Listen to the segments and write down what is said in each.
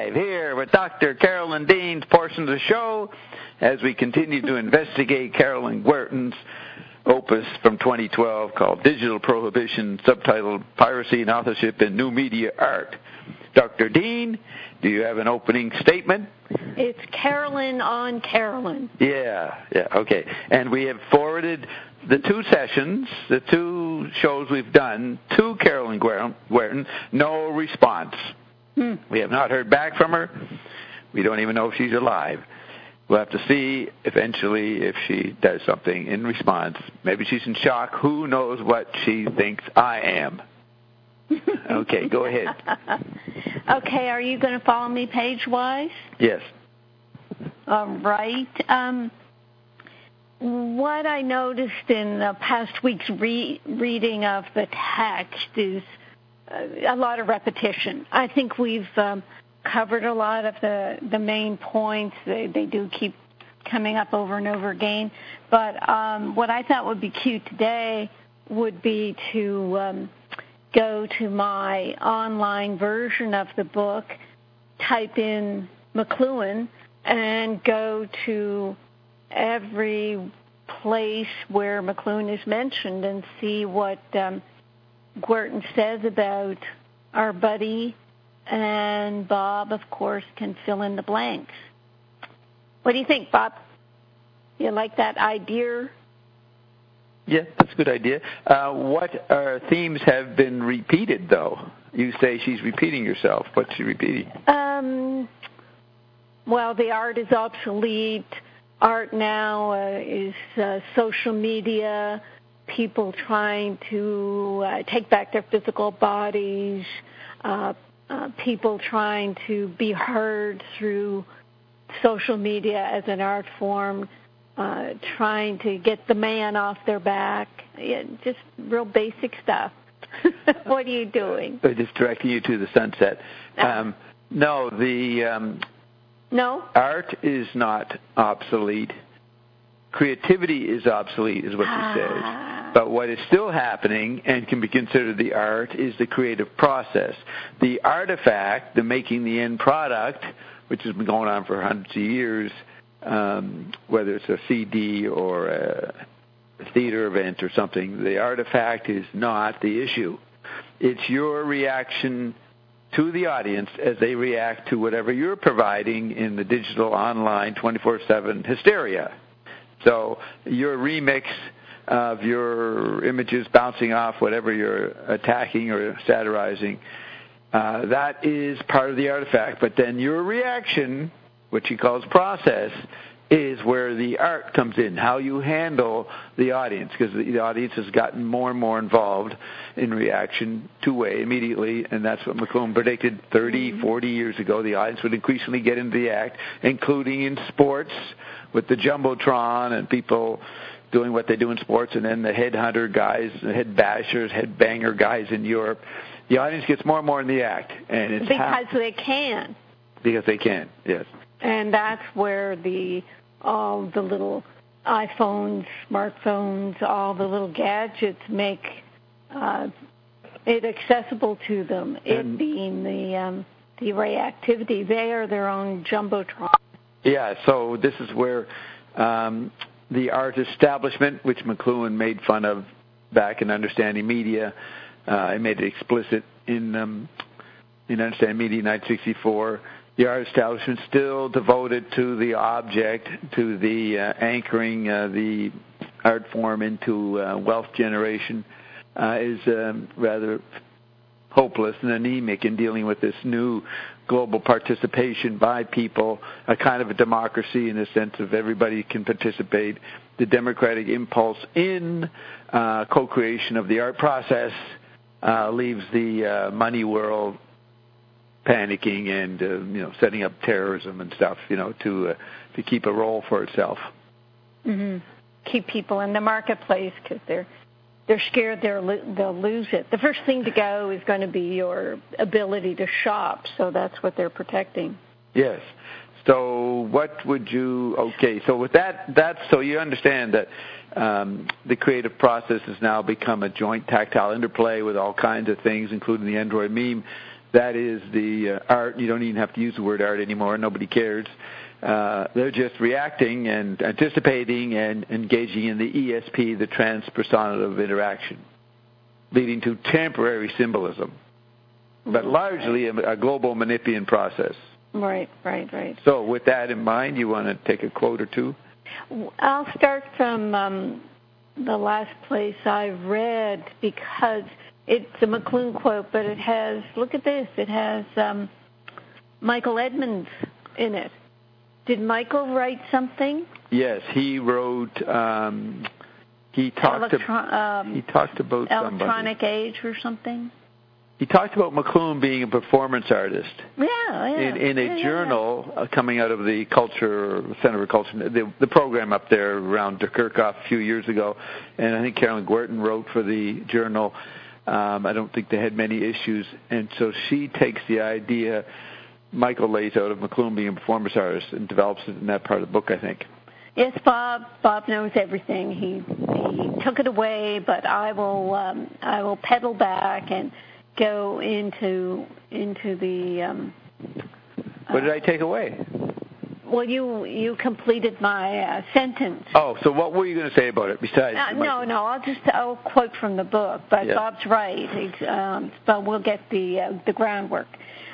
live here with Dr. Carolyn Dean's portion of the show as we continue to investigate Carolyn Gwerton's opus from 2012 called Digital Prohibition, subtitled Piracy and Authorship in New Media Art. Dr. Dean, do you have an opening statement? It's Carolyn on Carolyn. Yeah, okay. And we have forwarded the two sessions, the two shows we've done, to Carolyn Gwerton. No response. We have not heard back from her. We don't even know if she's alive. We'll have to see eventually if she does something in response. Maybe she's in shock. Who knows what she thinks I am. Okay, go ahead. Okay, are you going to follow me page-wise? Yes. All right. What I noticed in the past week's reading of the text is a lot of repetition. I think we've covered a lot of the main points. They do keep coming up over and over again. But what I thought would be cute today would be to go to my online version of the book, type in McLuhan, and go to every place where McLuhan is mentioned and see what Gwerton says about our buddy, and Bob, of course, can fill in the blanks. What do you think, Bob? You like that idea? Yeah, that's a good idea. What themes have been repeated, though? You say she's repeating herself. What's she repeating? Well, the art is obsolete. Art now is social media, people trying to take back their physical bodies, people trying to be heard through social media as an art form, trying to get the man off their back, just real basic stuff. What are you doing? Just directing you to the sunset. No? Art is not obsolete. Creativity is obsolete, is what she says. But what is still happening and can be considered the art is the creative process. The artifact, the making the end product, which has been going on for hundreds of years, whether it's a CD or a theater event or something, the artifact is not the issue. It's your reaction to the audience as they react to whatever you're providing in the digital, online, 24/7 hysteria. So your remix of your images bouncing off whatever you're attacking or satirizing, that is part of the artifact. But then your reaction, which he calls process, is where the art comes in, how you handle the audience, because the audience has gotten more and more involved in reaction two-way immediately, and that's what McLuhan predicted 30, 40 years ago. The audience would increasingly get into the act, including in sports with the Jumbotron and people doing what they do in sports, and then the headhunter guys, the head bashers, head banger guys in Europe. The audience gets more and more in the act. And it's because they can. Because they can, yes. And that's where all the little iPhones, smartphones, all the little gadgets make it accessible to them. It being the reactivity, they are their own Jumbotron. Yeah, so this is where the art establishment, which McLuhan made fun of back in Understanding Media, I made it explicit in Understanding Media 1964. The art establishment still devoted to the object, to the anchoring the art form into wealth generation, is rather hopeless and anemic in dealing with this new global participation by people, a kind of a democracy in the sense of everybody can participate. The democratic impulse in co-creation of the art process leaves the money world panicking and setting up terrorism and stuff, to keep a role for itself. Mm-hmm. Keep people in the marketplace because they're scared they'll lose it. The first thing to go is going to be your ability to shop, so that's what they're protecting. Yes. So what would you? Okay. So with that's so you understand that the creative process has now become a joint tactile interplay with all kinds of things, including the Android meme. That is the art. You don't even have to use the word art anymore. Nobody cares. They're just reacting and anticipating and engaging in the ESP, the transpersonal interaction, leading to temporary symbolism, but largely a global Manipian process. Right. So with that in mind, you want to take a quote or two? I'll start from the last place I read, because it's a McLuhan quote, but it has, look at this, it has Michael Edmonds in it. Did Michael write something? Yes, he wrote, he talked about Electronic Age or something? He talked about McLuhan being a performance artist. In a journal coming out of the Center for Culture, the program up there around De Kerkhoff a few years ago, and I think Carolyn Gwerton wrote for the journal. I don't think they had many issues, and so she takes the idea Michael lays out of McLuhan being a performance artist and develops it in that part of the book, I think. Yes, Bob knows everything. He took it away, but I will pedal back and go into the. What did I take away? Well, you completed my sentence. Oh, so what were you going to say about it besides? No, I'll quote from the book, but yeah. Bob's right. But we'll get the groundwork.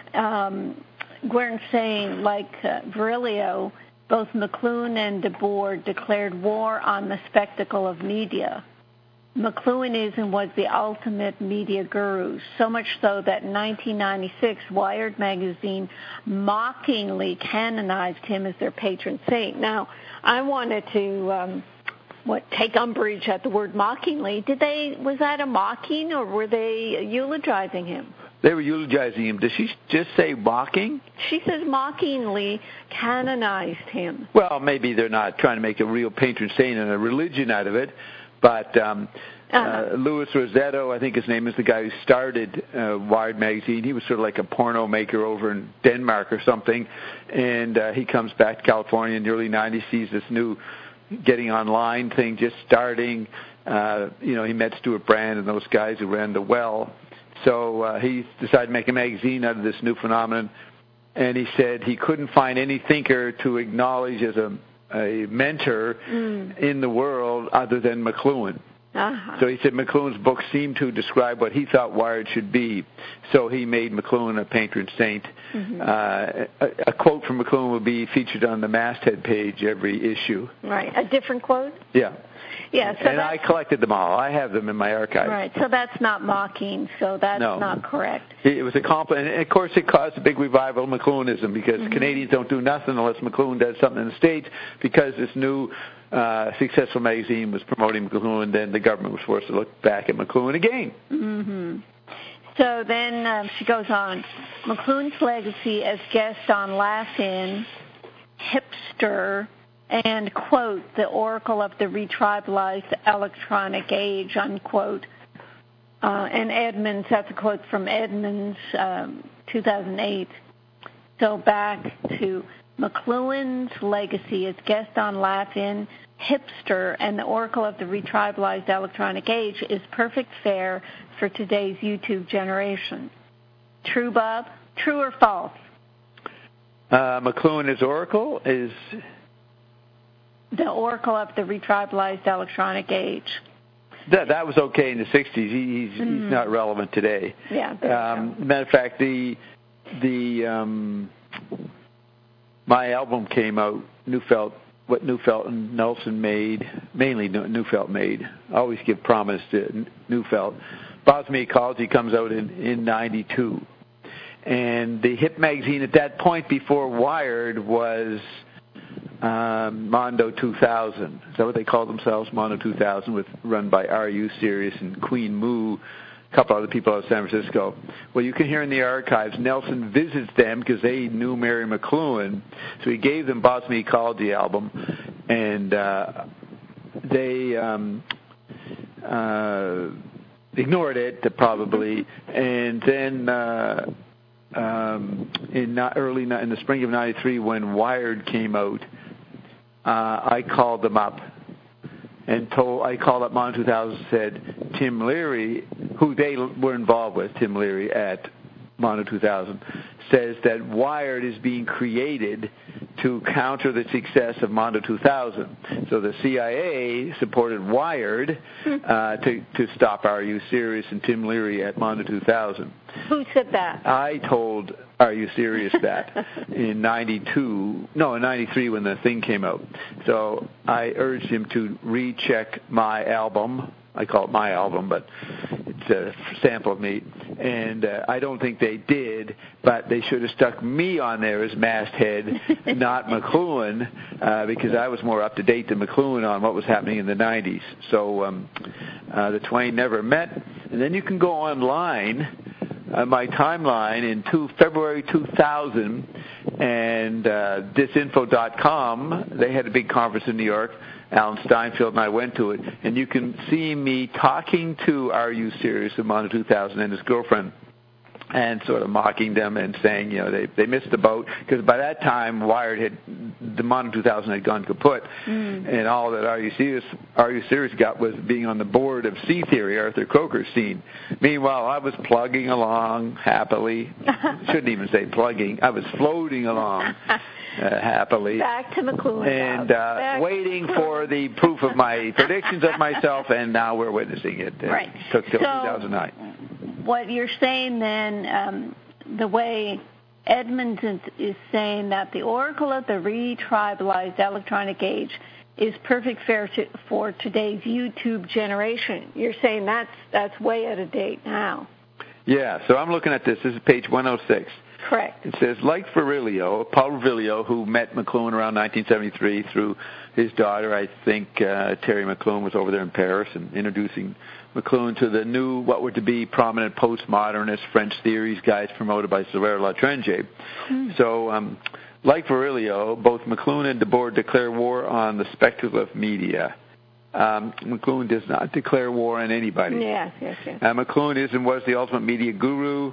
Gwerton's saying, like Virilio, both McLuhan and Debord declared war on the spectacle of media. McLuhan is and was the ultimate media guru, so much so that in 1996, Wired magazine mockingly canonized him as their patron saint. Now, I wanted to take umbrage at the word mockingly. Was that a mocking, or were they eulogizing him? They were eulogizing him. Did she just say mocking? She says mockingly canonized him. Well, maybe they're not trying to make a real patron saint and a religion out of it. But Louis Rossetto, I think his name is, the guy who started Wired magazine. He was sort of like a porno maker over in Denmark or something. And he comes back to California in the early 90s, sees this new getting online thing just starting. He met Stuart Brand and those guys who ran The Well. So he decided to make a magazine out of this new phenomenon. And he said he couldn't find any thinker to acknowledge as a mentor in the world other than McLuhan. Uh-huh. So he said McLuhan's books seemed to describe what he thought Wired should be. So he made McLuhan a patron saint. Mm-hmm. A quote from McLuhan will be featured on the masthead page every issue. Right. A different quote? Yeah. Yeah, so and I collected them all. I have them in my archive. Right, so that's not mocking, so that's not correct. It was a compliment, and of course it caused a big revival of McLuhanism, because Canadians don't do nothing unless McLuhan does something in the States, because this new successful magazine was promoting McLuhan, then the government was forced to look back at McLuhan again. Mm-hmm. So then she goes on, McLuhan's legacy as guest on Laugh-In, Hipster, and, quote, the oracle of the retribalized electronic age, unquote. And Edmonds, that's a quote from Edmonds, 2008. So back to McLuhan's legacy as guest on Laugh-In, Hipster, and the oracle of the retribalized electronic age is perfect fare for today's YouTube generation. True, Bob? True or false? McLuhan as oracle is... The oracle of the retribalized electronic age. That was okay in the 60s. He's not relevant today. Yeah. Matter of fact, my album came out, what Neufeld and Nelson made, mainly Neufeld made. I always give promise to Neufeld. Bosnia Ecology comes out in 92. And the hit magazine at that point before Wired was... Mondo 2000. Is that what they call themselves? Mondo 2000, run by R.U. Sirius and Queen Moo, a couple other people out of San Francisco. Well, you can hear in the archives, Nelson visits them because they knew Mary McLuhan, so he gave them Bosnia Ecology album, and they ignored it, probably, and then... in the spring of '93, when Wired came out, I called them up and I called up Mondo 2000 and said, Tim Leary, who they were involved with, Tim Leary at Mondo 2000, says that Wired is being created to counter the success of Mondo 2000. So the CIA supported Wired to stop Are You Serious and Tim Leary at Mondo 2000. Who said that? I told Are You Serious that in 93 when the thing came out. So I urged him to recheck my album. I call it my album, but it's a sample of me. And I don't think they did, but they should have stuck me on there as masthead, not McLuhan, because I was more up to date than McLuhan on what was happening in the 90s. So the twain never met. And then you can go online, my timeline in February 2000, and thisinfo.com, they had a big conference in New York. Alan Steinfeld and I went to it, and you can see me talking to Are You Serious of Mondo 2000 and his girlfriend, and sort of mocking them and saying, they missed the boat, because by that time the Mondo 2000 had gone kaput, and all that Are You Serious got was being on the board of Sea Theory, Arthur Coker's scene. Meanwhile, I was plugging along happily. Shouldn't even say plugging. I was floating along. Happily. Back to McLuhan. And waiting for the proof of my predictions of myself, and now we're witnessing it. Right. It took till 2009. What you're saying then, the way Edmonds is saying that the oracle of the retribalized electronic age is perfect for today's YouTube generation. You're saying that's way out of date now. Yeah, so I'm looking at this. This is page 106. Correct. It says, like Paul Virilio, who met McLuhan around 1973 through his daughter, I think Terry McLuhan was over there in Paris and introducing McLuhan to the new, what were to be prominent postmodernist French theories guides promoted by Sylvain Latrangier. So, like Virilio, both McLuhan and Debord declare war on the speculative media. McLuhan does not declare war on anybody. Yes. McLuhan is and was the ultimate media guru.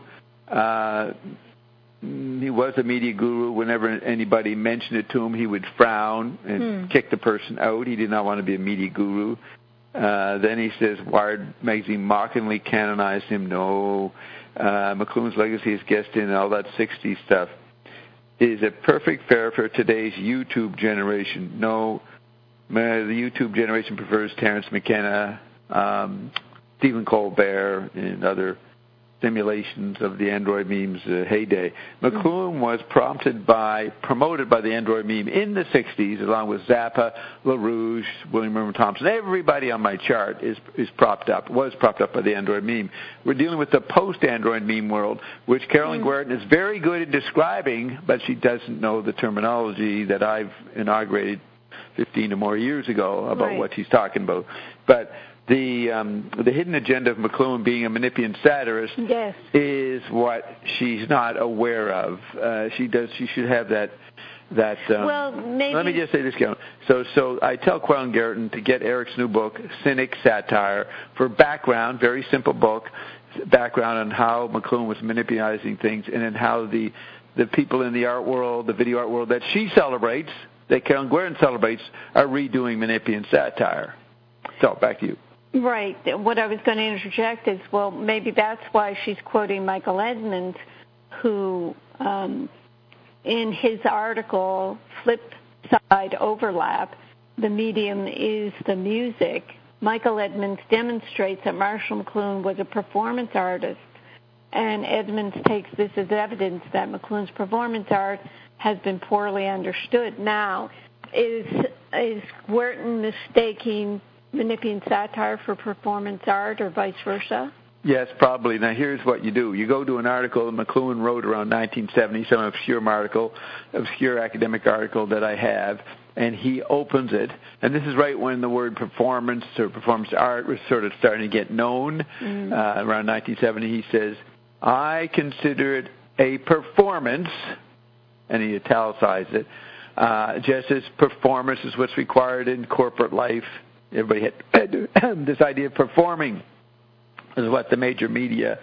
He was a media guru. Whenever anybody mentioned it to him, he would frown and kick the person out. He did not want to be a media guru. Then he says Wired magazine mockingly canonized him. No. McLuhan's legacy is guessed in all that 60s stuff. Is a perfect fare for today's YouTube generation. No. The YouTube generation prefers Terence McKenna, Stephen Colbert, and other simulations of the Android meme's heyday. McLuhan was promoted by the Android meme in the 60s, along with Zappa, LaRouche, William Mervyn Thompson. Everybody on my chart was propped up by the Android meme. We're dealing with the post-Android meme world, which Carolyn Guertin is very good at describing, but she doesn't know the terminology that I've inaugurated 15 or more years ago about what she's talking about. But the hidden agenda of McLuhan being a Manipian satirist is what she's not aware of. She should have that. Well, maybe. Let me just say this, Karen. So I tell Carolyn Guertin to get Eric's new book, Cynic Satire, for background, very simple book, background on how McLuhan was manipulating things, and then how the people in the art world, the video art world that she celebrates, that Carolyn Guertin celebrates, are redoing Manipian satire. So back to you. Right. What I was going to interject is, well, maybe that's why she's quoting Michael Edmonds, who, in his article, Flip Side Overlap, the medium is the music, Michael Edmonds demonstrates that Marshall McLuhan was a performance artist, and Edmonds takes this as evidence that McLuhan's performance art has been poorly understood. Now, is Guertin mistaking Manipian satire for performance art or vice versa? Yes, probably. Now, here's what you do. You go to an article that McLuhan wrote around 1970, some obscure academic article that I have, and he opens it. And this is right when the word performance or performance art was sort of starting to get known. Around 1970, he says, I consider it a performance, and he italicized it, just as performance is what's required in corporate life. Everybody had this idea of performing is what the major media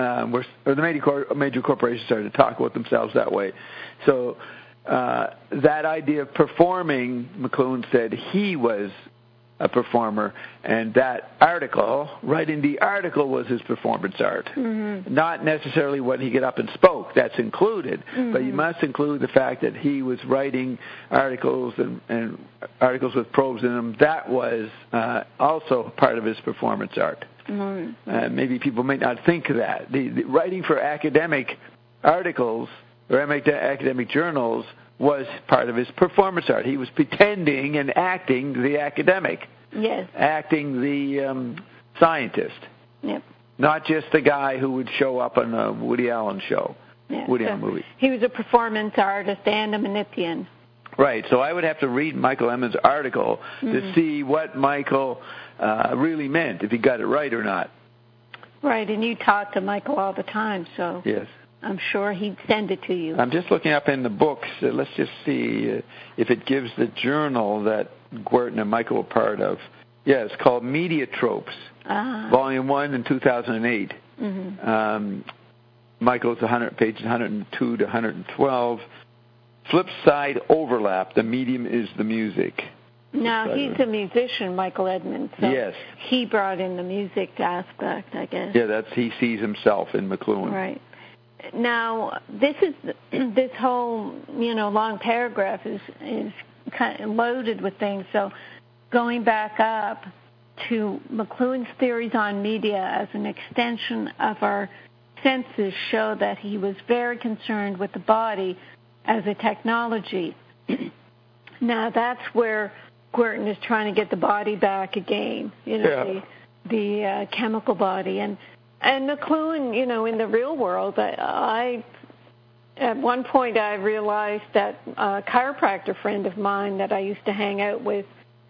the major corporations started to talk about themselves that way. So that idea of performing, McLuhan said he was a performer, and that article, writing the article was his performance art. Mm-hmm. Not necessarily when he got up and spoke, that's included, mm-hmm. but you must include the fact that he was writing articles and articles with probes in them. That was also part of his performance art. Mm-hmm. Maybe people may not think of that. The writing for academic articles or academic journals was part of his performance art. He was pretending and acting the academic. Yes. Acting the scientist. Yep. Not just the guy who would show up on a Woody Allen show, Woody Allen movie. He was a performance artist and a Manipian. Right. So I would have to read Michael Emmons' article mm-hmm. to see what Michael really meant, if he got it right or not. Right, and you talk to Michael all the time, so... Yes. I'm sure he'd send it to you. I'm just looking up in the books. Let's just see if it gives the journal that Guertin and Michael were part of. Yeah, it's called Media Tropes, Volume 1 in 2008. Mm-hmm. Michael's pages 102 to 112. Flip side overlap. The medium is the music. Now, he's a musician, Michael Edmonds. So yes. He brought in the music aspect, I guess. Yeah, he sees himself in McLuhan. Right. Now, this whole, long paragraph is kind of loaded with things. So going back up to McLuhan's theories on media as an extension of our senses show that he was very concerned with the body as a technology. Now, that's where Guertin is trying to get the body back again, the chemical body. And McLuhan, in the real world, at one point I realized that a chiropractor friend of mine that I used to hang out with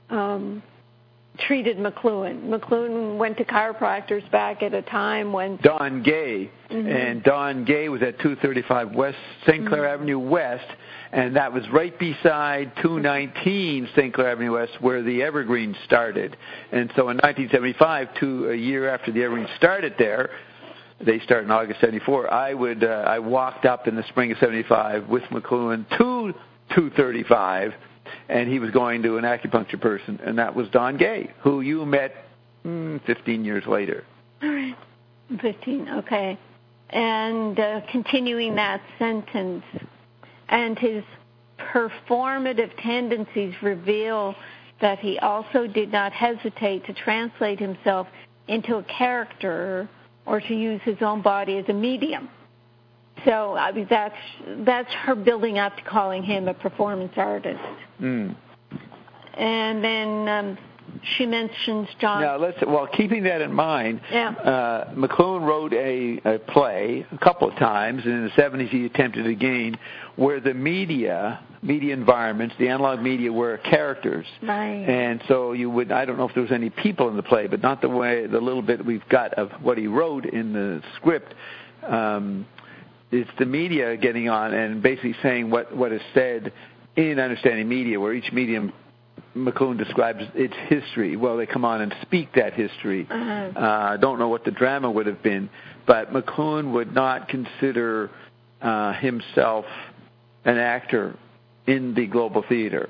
treated McLuhan. McLuhan went to chiropractors back at a time when... Don Gay. Mm-hmm. And Don Gay was at 235 West, St. Clair mm-hmm. Avenue West, and that was right beside 219 St. Clair Avenue West where the Evergreen started. And so in 1975, a year after the Evergreen started there, they started in August 74, I walked up in the spring of 75 with McLuhan to 235, and he was going to an acupuncture person, and that was Don Gay, who you met 15 years later. All right, 15, okay. And continuing that sentence, and his performative tendencies reveal that he also did not hesitate to translate himself into a character or to use his own body as a medium. So that's her building up to calling him a performance artist. Mm. And then she mentions John. Now, keeping that in mind, McLuhan wrote a play a couple of times, and in the 70s he attempted again, where the media environments, the analog media, were characters. Right. And so I don't know if there was any people in the play, but not the little bit we've got of what he wrote in the script. It's the media getting on and basically saying what is said in Understanding Media, where each medium McLuhan describes its history. Well, they come on and speak that history. Uh-huh. Don't know what the drama would have been, but McLuhan would not consider himself an actor in the Global Theater.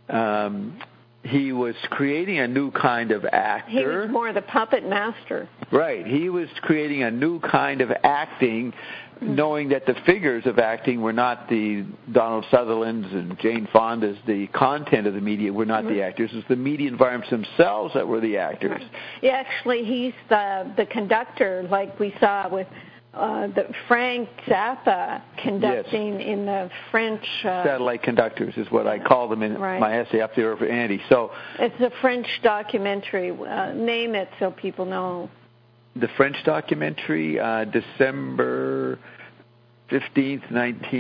He was creating a new kind of actor. He was more the puppet master. Right. He was creating a new kind of acting, knowing that the figures of acting were not the Donald Sutherlands and Jane Fondas. The content of the media were not the actors. It was the media environments themselves that were the actors. Yeah, actually, he's the conductor, like we saw with the Frank Zappa conducting in the French... satellite conductors is what I call them in my essay up there for Andy. So it's a French documentary. Name it so people know. The French documentary, December 15th,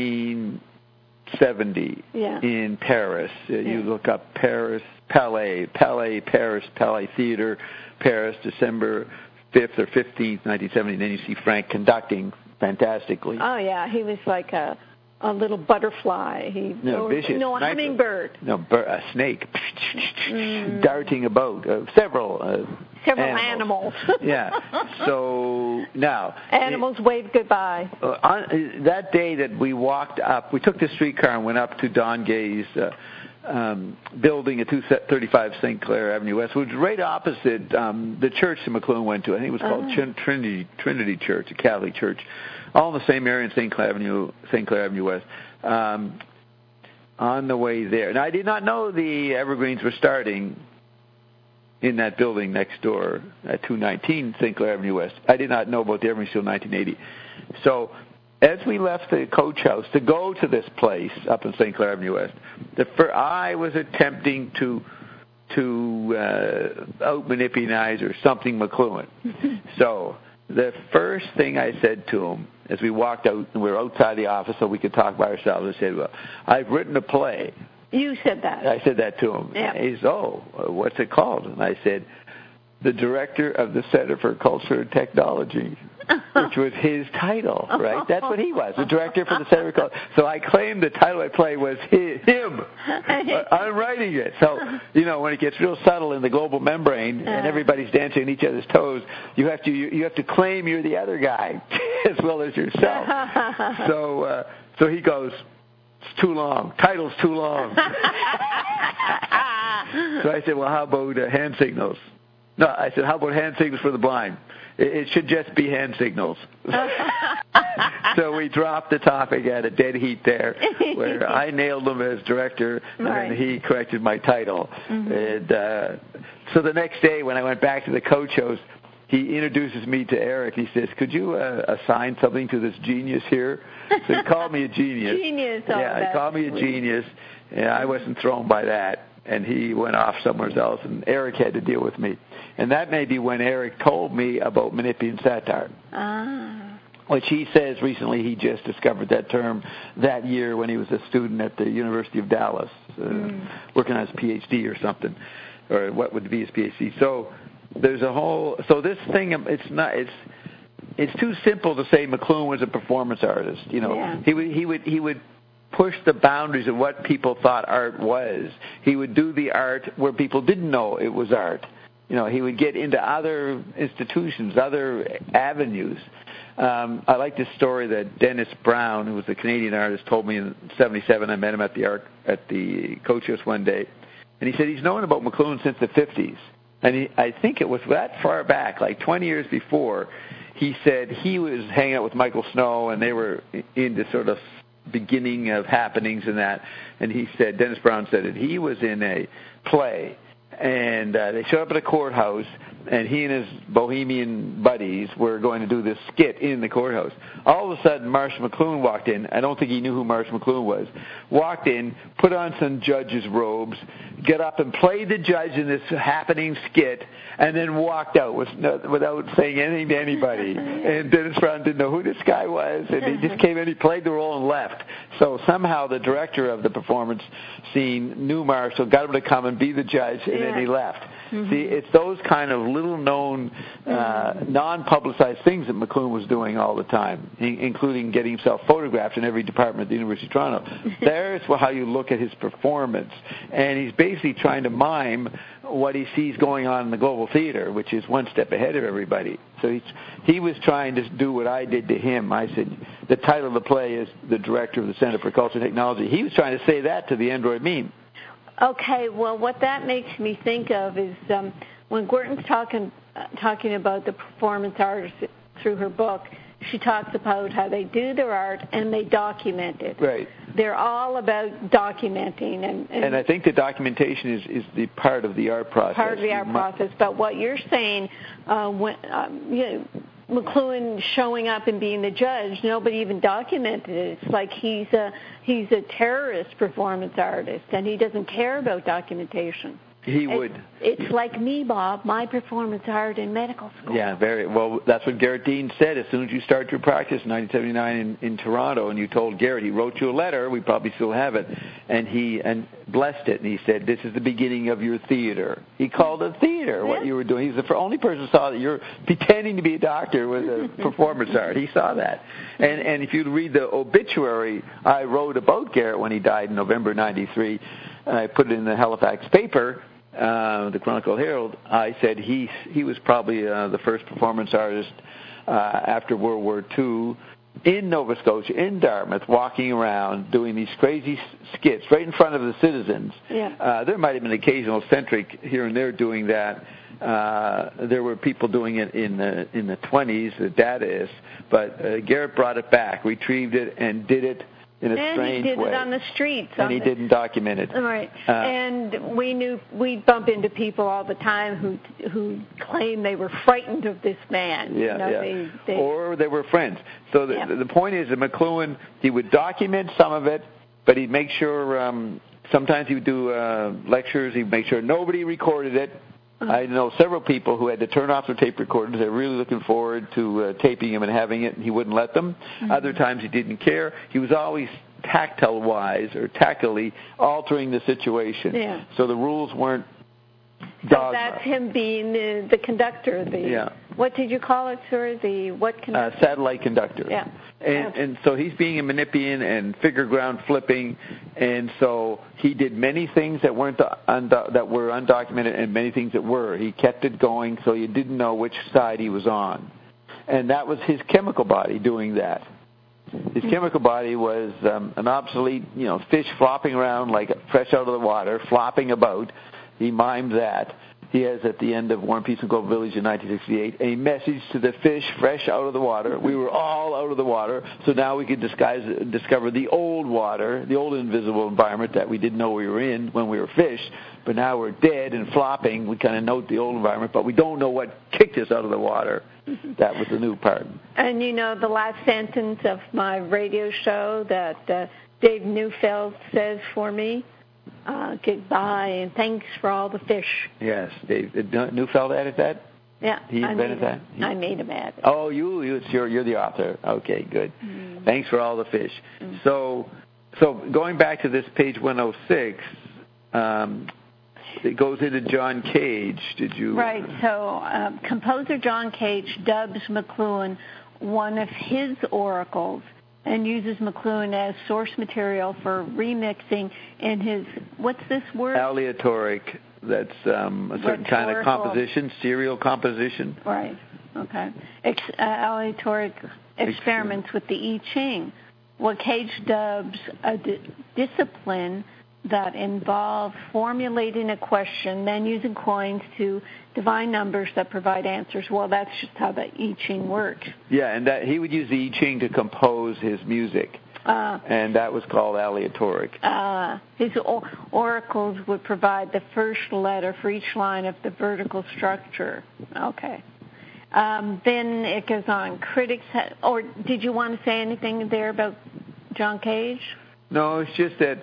1970 in Paris. You look up Paris, Palais Theater, Paris, December 5th or 15th, 1970, and then you see Frank conducting fantastically. Oh, yeah, he was like a little butterfly. Vicious. No, a hummingbird. No, a snake darting about. Several Several animals. Yeah. So now. Animals wave goodbye. On that day that we walked up, we took the streetcar and went up to Don Gay's building at 235 St. Clair Avenue West, which was right opposite the church that McLuhan went to. I think it was called Trinity Church, a Catholic church, all in the same area in St. Clair Avenue West. On the way there. Now, I did not know the Evergreens were starting in that building next door at 219 St. Clair Avenue West. I did not know about the Evergreens until 1980. So as we left the coach house to go to this place up in St. Clair Avenue West, I was attempting to out-Manipianize or something McLuhan. So the first thing I said to him as we walked out, and we were outside the office so we could talk by ourselves, I said, well, I've written a play. You said that. I said that to him. Yeah. He said, what's it called? And I said, The Director of the Center for Culture and Technology, which was his title, right? That's what he was, the Director for the Center for Culture. So I claimed the title of my play was him. I'm writing it. So, when it gets real subtle in the global membrane and everybody's dancing on each other's toes, you have to claim you're the other guy as well as yourself. So he goes, it's too long. Title's too long. So I said, well, how about hand signals? No, I said, how about hand signals for the blind? It should just be hand signals. So we dropped the topic at a dead heat there, where I nailed him as director, and then he corrected my title. Mm-hmm. And so the next day when I went back to the coach house, he introduces me to Eric. He says, could you assign something to this genius here? So he called me a genius. Genius. Yeah, he called me a genius. And I wasn't thrown by that. And he went off somewhere else, and Eric had to deal with me. And that may be when Eric told me about Manipian satire. Which he says recently he just discovered that term that year when he was a student at the University of Dallas, working on his PhD or something, or what would be his PhD. So there's so this thing, it's too simple to say McLuhan was a performance artist. Yeah. He would push the boundaries of what people thought art was. He would do the art where people didn't know it was art. He would get into other institutions, other avenues. I like this story that Dennis Brown, who was a Canadian artist, told me in '77. I met him at the coach house one day, and he said he's known about McLuhan since the '50s. And I think it was that far back, like 20 years before. He said he was hanging out with Michael Snow, and they were into sort of beginning of happenings and that. And he said, Dennis Brown said that he was in a play, and they showed up at a courthouse, and he and his bohemian buddies were going to do this skit in the courthouse. All of a sudden, Marshall McLuhan walked in. I don't think he knew who Marshall McLuhan was. Walked in, put on some judge's robes, get up and played the judge in this happening skit, and then walked out without saying anything to anybody. And Dennis Brown didn't know who this guy was, and he just came in, he played the role and left. So somehow the director of the performance scene knew Marshall, got him to come and be the judge, and then he left. Mm-hmm. See, it's those kind of little-known, non-publicized things that McLuhan was doing all the time, including getting himself photographed in every department at the University of Toronto. There's how you look at his performance. And he's basically trying to mime what he sees going on in the global theater, which is one step ahead of everybody. So he was trying to do what I did to him. I said, the title of the play is The Director of the Center for Culture and Technology. He was trying to say that to the Android meme. Okay, well, what that makes me think of is when Gwerton's talking about the performance artists through her book, she talks about how they do their art and they document it. Right. They're all about documenting. And I think the documentation is the part of the art process. Part of the art process. But what you're saying, McLuhan showing up and being the judge, nobody even documented it. It's like he's a terrorist performance artist, and he doesn't care about documentation. He would. It's like me, Bob, my performance art in medical school. Yeah, very well. That's what Garrett Dean said. As soon as you start your practice in 1979 in Toronto, and you told Garrett, he wrote you a letter. We probably still have it, and he blessed it. And he said, "This is the beginning of your theater." He called it theater. What you were doing. He's the only person who saw that you're pretending to be a doctor with a performance art. He saw that. And if you read the obituary I wrote about Garrett when he died in November '93, I put it in the Halifax paper. the Chronicle Herald, I said he was probably the first performance artist after World War II in Nova Scotia, in Dartmouth, walking around doing these crazy skits right in front of the citizens. Yeah. There might have been occasional eccentric here and there doing that. There were people doing it in the 20s, the Dadaists, but Garrett brought it back, retrieved it, and did it in a strange way. And he did it on the streets. And he didn't document it. Right. And we'd bump into people all the time who claimed they were frightened of this man. Yeah, or they were friends. So the point is that McLuhan, he would document some of it, but he'd make sure, sometimes he would do lectures, he'd make sure nobody recorded it. I know several people who had to turn off their tape recorders. They were really looking forward to taping him and having it, and he wouldn't let them. Mm-hmm. Other times he didn't care. He was always tactile-wise or tactily altering the situation. Yeah. So the rules weren't dogma. So that's him being the conductor. What did you call it, sir? The what conductor? Satellite conductor. Yeah. And so he's being a Menippean and figure ground flipping, and so he did many things that were undocumented and many things that were. He kept it going so you didn't know which side he was on. And that was his chemical body doing that. His chemical body was an obsolete, fish flopping around like fresh out of the water, flopping about. He mimed that. He has, at the end of War and Peace in Gold Village in 1968, a message to the fish fresh out of the water. We were all out of the water, so now we could discover the old water, the old invisible environment that we didn't know we were in when we were fish. But now we're dead and flopping. We kind of note the old environment, but we don't know what kicked us out of the water. That was the new part. And the last sentence of my radio show that Dave Neufeld says for me, goodbye and thanks for all the fish. Yes, Dave Neufeld added that? Yeah. He invented that? I made him add it. Oh, you're the author. Okay, good. Mm. Thanks for all the fish. Mm. So going back to this page 106, it goes into John Cage. Did you? Right. So composer John Cage dubs McLuhan one of his oracles and uses McLuhan as source material for remixing in his, what's this word? Aleatoric. That's a certain kind of composition, serial composition. Right. Okay. Aleatoric experiments with the I Ching. Well, Cage dubs a discipline that involves formulating a question, then using coins to divine numbers that provide answers. Well, that's just how the I Ching works. Yeah, and that he would use the I Ching to compose his music, and that was called aleatoric. His oracles would provide the first letter for each line of the vertical structure. Okay. Then it goes on. Critics, or did you want to say anything there about John Cage? No, it's just that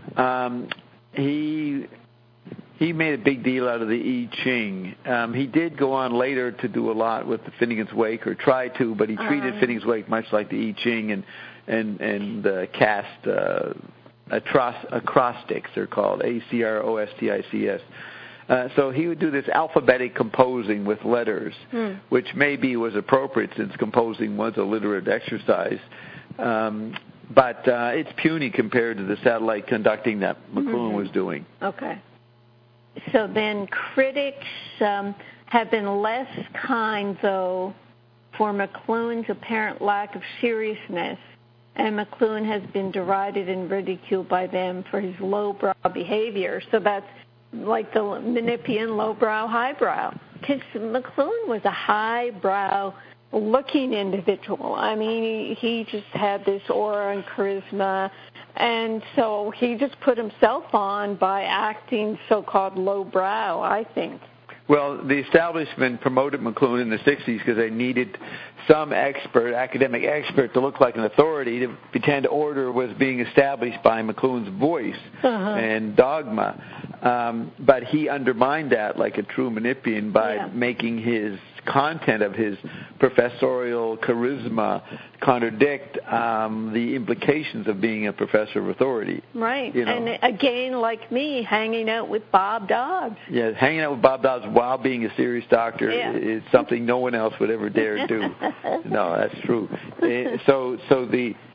he made a big deal out of the I Ching. He did go on later to do a lot with the Finnegan's Wake, or try to, but he treated Finnegan's Wake much like the I Ching and cast acrostics, they're called, acrostics. So he would do this alphabetic composing with letters, which maybe was appropriate since composing was a literate exercise. But it's puny compared to the satellite conducting that McLuhan was doing. Okay. So then critics have been less kind, though, for McLuhan's apparent lack of seriousness, and McLuhan has been derided and ridiculed by them for his lowbrow behavior. So that's like the Menippean lowbrow, highbrow. Because McLuhan was a highbrow looking individual. I mean, he just had this aura and charisma, and so he just put himself on by acting so-called lowbrow, I think. Well, the establishment promoted McLuhan in the 60s because they needed some academic expert to look like an authority to pretend order was being established by McLuhan's voice and dogma. But he undermined that like a true Menippean by making his content of his professorial charisma contradict the implications of being a professor of authority. Right. And again, like me, hanging out with Bob Dobbs. Yeah, hanging out with Bob Dobbs while being a serious doctor is something no one else would ever dare do. No, that's true. So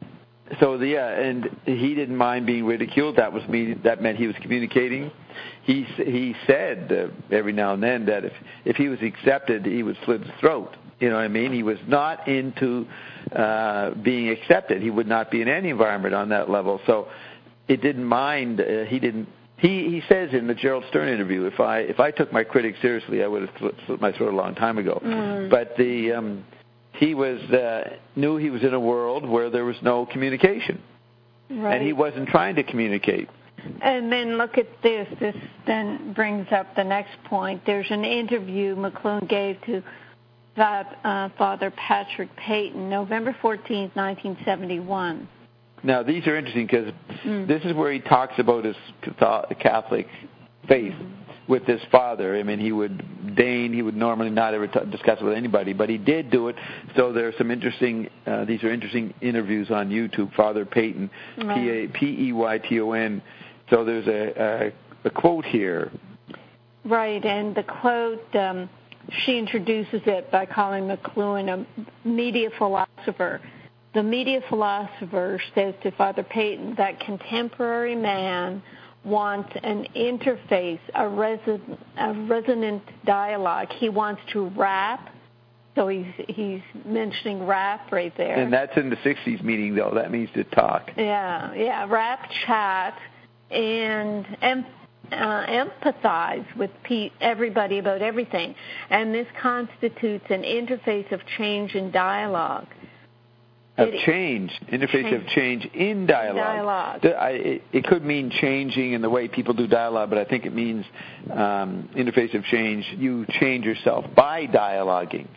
And he didn't mind being ridiculed. That meant he was communicating. He said every now and then that if he was accepted, he would slit his throat. You know what I mean? He was not into being accepted. He would not be in any environment on that level. So it didn't mind. He says in the Gerald Stern interview, if I took my critics seriously, I would have slit my throat a long time ago. But he knew he was in a world where there was no communication, and he wasn't trying to communicate. And then look at this. This then brings up the next point. There's an interview McLuhan gave to Father Patrick Peyton, November 14th, 1971. Now, these are interesting because this is where he talks about his Catholic faith with his father. I mean, he would normally not ever discuss it with anybody, but he did do it. So there are some interesting, these are interesting interviews on YouTube, Father Peyton, Peyton. So there's a quote here. Right, and the quote, she introduces it by calling McLuhan a media philosopher. The media philosopher says to Father Peyton that contemporary man wants an interface, a resonant dialogue. He wants to rap. So he's mentioning rap right there. And that's in the 60s meaning, though. That means to talk. Yeah, rap, chat, and empathize with everybody about everything. And this constitutes an interface of change in dialogue. Interface of change in dialogue. It could mean changing in the way people do dialogue, but I think it means interface of change. You change yourself by dialoguing.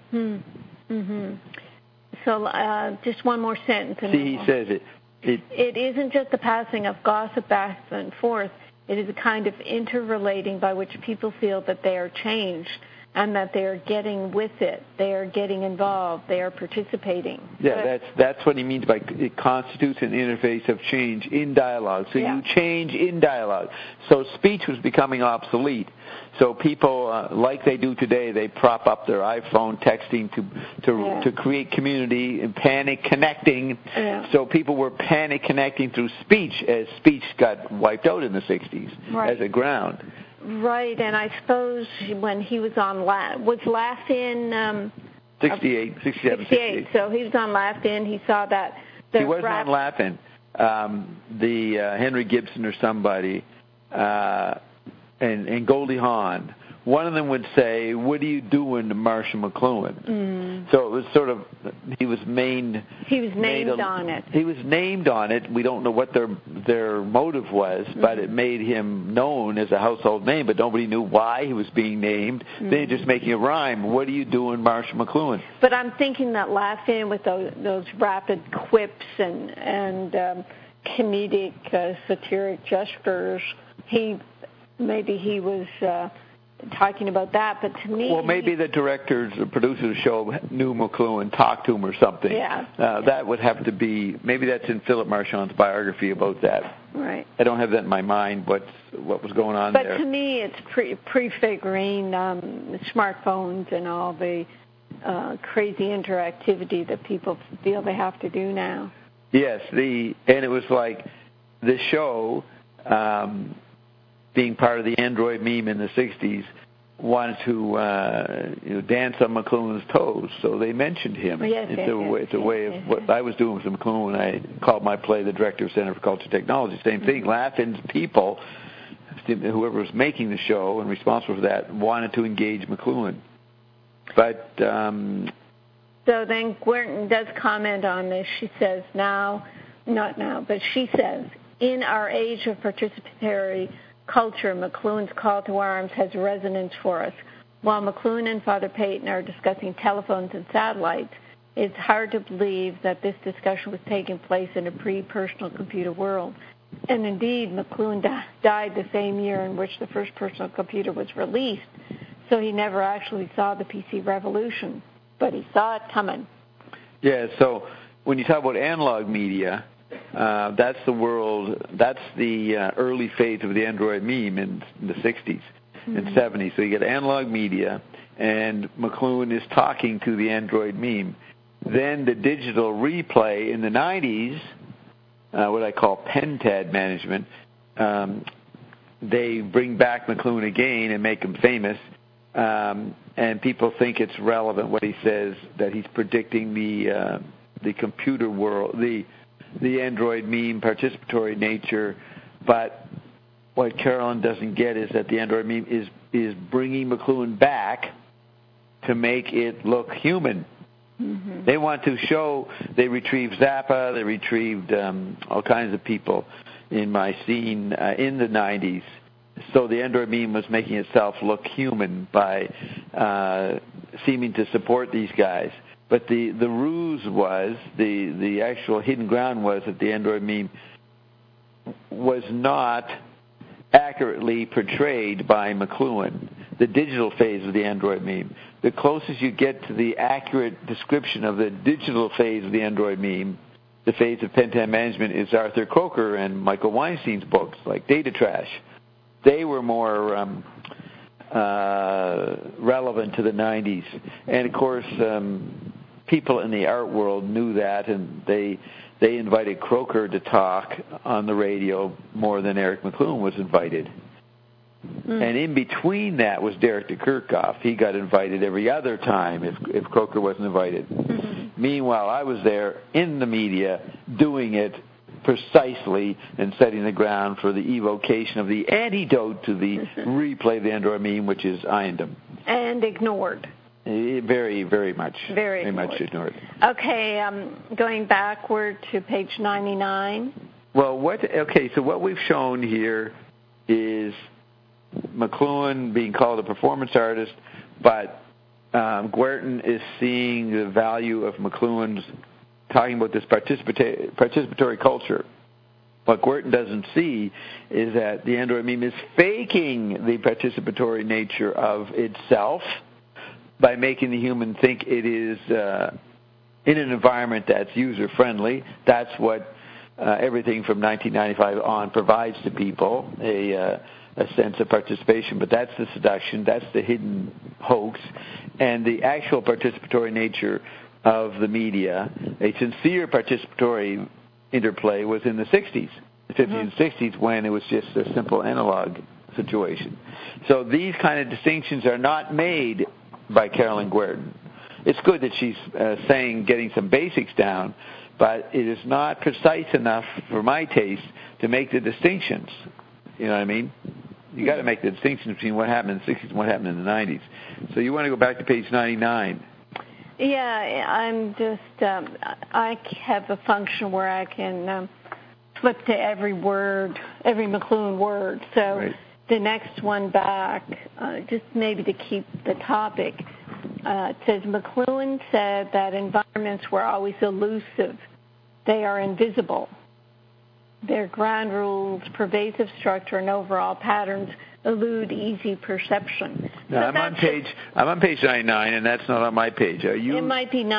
So just one more sentence. He says it. It isn't just the passing of gossip back and forth. It is a kind of interrelating by which people feel that they are changed and that they are getting with it. They are getting involved. They are participating. Yeah, that's what he means by it constitutes an interface of change in dialogue. So you change in dialogue. So speech was becoming obsolete. So people, like they do today, they prop up their iPhone texting to create community and panic connecting. Yeah. So people were panic connecting through speech as speech got wiped out in the 60s as a ground. Right, and I suppose when he was on was Laugh-In... 68, 67, so he was on Laugh-In, he saw that... He wasn't on Laugh-In. Henry Gibson or somebody, and Goldie Hawn, one of them would say, "What are you doing to Marshall McLuhan?" So it was sort of, he was named on it. He was named on it. We don't know what their motive was, but it made him known as a household name, but nobody knew why he was being named. They're just making a rhyme. What are you doing, Marshall McLuhan? But I'm thinking that Laugh-In with those rapid quips and comedic, satiric gestures, maybe he was talking about that, but to me... Well, maybe the directors, the producers of the show knew McLuhan, talked to him or something. Yeah. That would have to be... Maybe that's in Philip Marchand's biography about that. Right. I don't have that in my mind, what was going on there. But to me, it's prefiguring smartphones and all the crazy interactivity that people feel they have to do now. Yes, and it was like the show... being part of the Android meme in the 60s, wanted to dance on McLuhan's toes, so they mentioned him. It's a way of what I was doing with McLuhan when I called my play The Director of Center for Culture Technology. Same thing. Laugh-In's people, whoever was making the show and responsible for that, wanted to engage McLuhan. But so then Guertin does comment on this. She says she says, in our age of participatory culture, McLuhan's call to arms has resonance for us. While McLuhan and Father Peyton are discussing telephones and satellites, it's hard to believe that this discussion was taking place in a pre-personal computer world. And indeed, McLuhan died the same year in which the first personal computer was released, so he never actually saw the PC revolution, but he saw it coming. Yeah, so when you talk about analog media, that's the world, that's the early phase of the Android meme in the 60s and 70s. So you get analog media, and McLuhan is talking to the Android meme. Then the digital replay in the 90s what I call pentad management. They bring back McLuhan again and make him famous, and people think it's relevant what he says, that he's predicting the computer world, the Android meme participatory nature. But what Carolyn doesn't get is that the Android meme is bringing McLuhan back to make it look human. Mm-hmm. They want to show, they retrieved Zappa, they retrieved all kinds of people in my scene in the 90s. So the Android meme was making itself look human by seeming to support these guys. But the ruse was, the actual hidden ground was that the Android meme was not accurately portrayed by McLuhan, the digital phase of the Android meme. The closest you get to the accurate description of the digital phase of the Android meme, the phase of pentad management, is Arthur Croker and Michael Weinstein's books, like Data Trash. They were more relevant to the 90s. And, of course, people in the art world knew that, and they invited Croker to talk on the radio more than Eric McLuhan was invited. Mm. And in between that was Derek de Kerkhoff. He got invited every other time if Croker wasn't invited. Mm-hmm. Meanwhile, I was there in the media doing it precisely and setting the ground for the evocation of the antidote to the replay of the Android meme, which is Ayndem. And ignored. Very, very much. Very much ignored. Okay, going backward to page 99. Well, so what we've shown here is McLuhan being called a performance artist, but Guertin is seeing the value of McLuhan's talking about this participatory culture. What Guertin doesn't see is that the Android meme is faking the participatory nature of itself by making the human think it is in an environment that's user-friendly. That's what everything from 1995 on provides to people, a sense of participation. But that's the seduction, that's the hidden hoax, and the actual participatory nature of the media, a sincere participatory interplay, was in the 60s, the 50s and 60s, when it was just a simple analog situation. So these kind of distinctions are not made by Carolyn Guertin. It's good that she's getting some basics down, but it is not precise enough for my taste to make the distinctions. You know what I mean? You got to make the distinction between what happened in the 60s and what happened in the 90s. So you want to go back to page 99. Yeah, I'm just, I have a function where I can flip to every word, every McLuhan word. So right. The next one back, just maybe to keep the topic, it says, McLuhan said that environments were always elusive. They are invisible. Their ground rules, pervasive structure, and overall patterns elude easy perception. No, I'm on page 99, and that's not on my page. Are you? It might be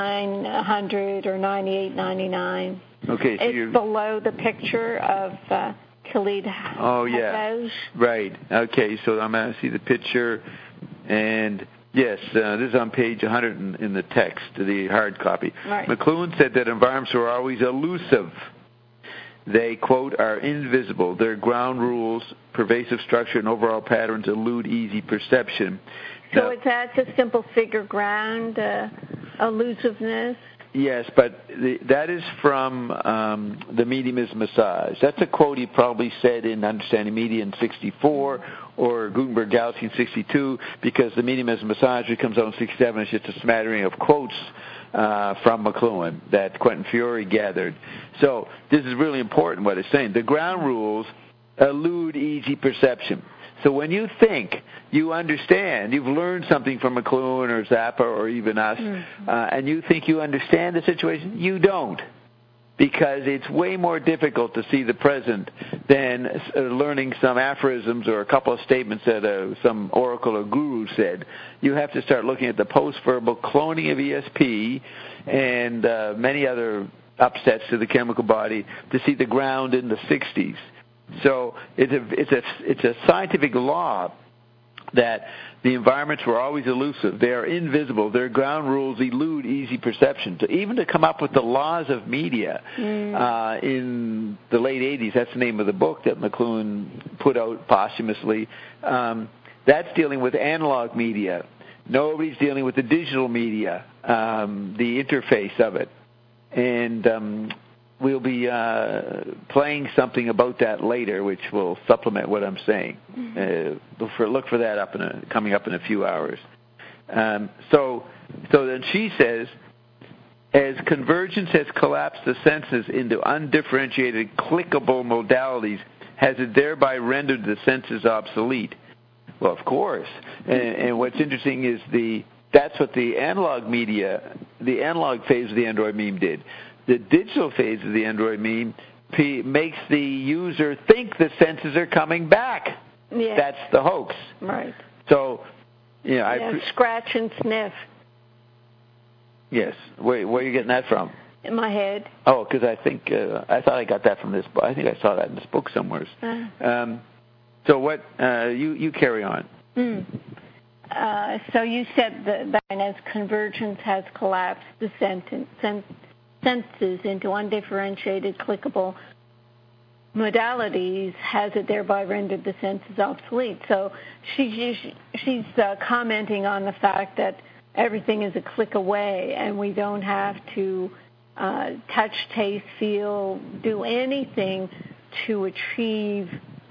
9900 or 9899. Okay, so it's below the picture of Khalid Hafez. Oh yeah, right. Okay, so I'm going to see the picture, and yes, this is on page 100 in the text, the hard copy. Right. McLuhan said that environments were always elusive. They, quote, are invisible. Their ground rules, pervasive structure, and overall patterns elude easy perception. So is that just simple figure ground, elusiveness? Yes, but that is from The Medium is Massage. That's a quote he probably said in Understanding Media in 64 or Gutenberg Galaxy in 62, because The Medium is Massage, which comes out in 67, it's just a smattering of quotes from McLuhan that Quentin Fiore gathered. So this is really important what it's saying. The ground rules elude easy perception. So when you think you understand, you've learned something from McLuhan or Zappa or even us, and you think you understand the situation, you don't. Because it's way more difficult to see the present than learning some aphorisms or a couple of statements that some oracle or guru said. You have to start looking at the post-verbal cloning of ESP and many other upsets to the chemical body to see the ground in the 60s. So it's a scientific law that the environments were always elusive. They are invisible. Their ground rules elude easy perception. So even to come up with the laws of media in the late 80s, that's the name of the book that McLuhan put out posthumously, that's dealing with analog media. Nobody's dealing with the digital media, the interface of it. And we'll be playing something about that later, which will supplement what I'm saying. Look for that coming up in a few hours. So then she says, as convergence has collapsed the senses into undifferentiated, clickable modalities, has it thereby rendered the senses obsolete? Well, of course. And what's interesting is that's what the analog media, the analog phase of the Android meme did. The digital phase of the Android meme makes the user think the senses are coming back. Yeah. That's the hoax. Right. So, scratch and sniff. Yes. Where are you getting that from? In my head. Oh, because I think I thought I got that from this book. I think I saw that in this book somewhere. So what? You carry on. So you said that as convergence has collapsed the senses into undifferentiated, clickable modalities, has it thereby rendered the senses obsolete? So she's commenting on the fact that everything is a click away, and we don't have to touch, taste, feel, do anything to achieve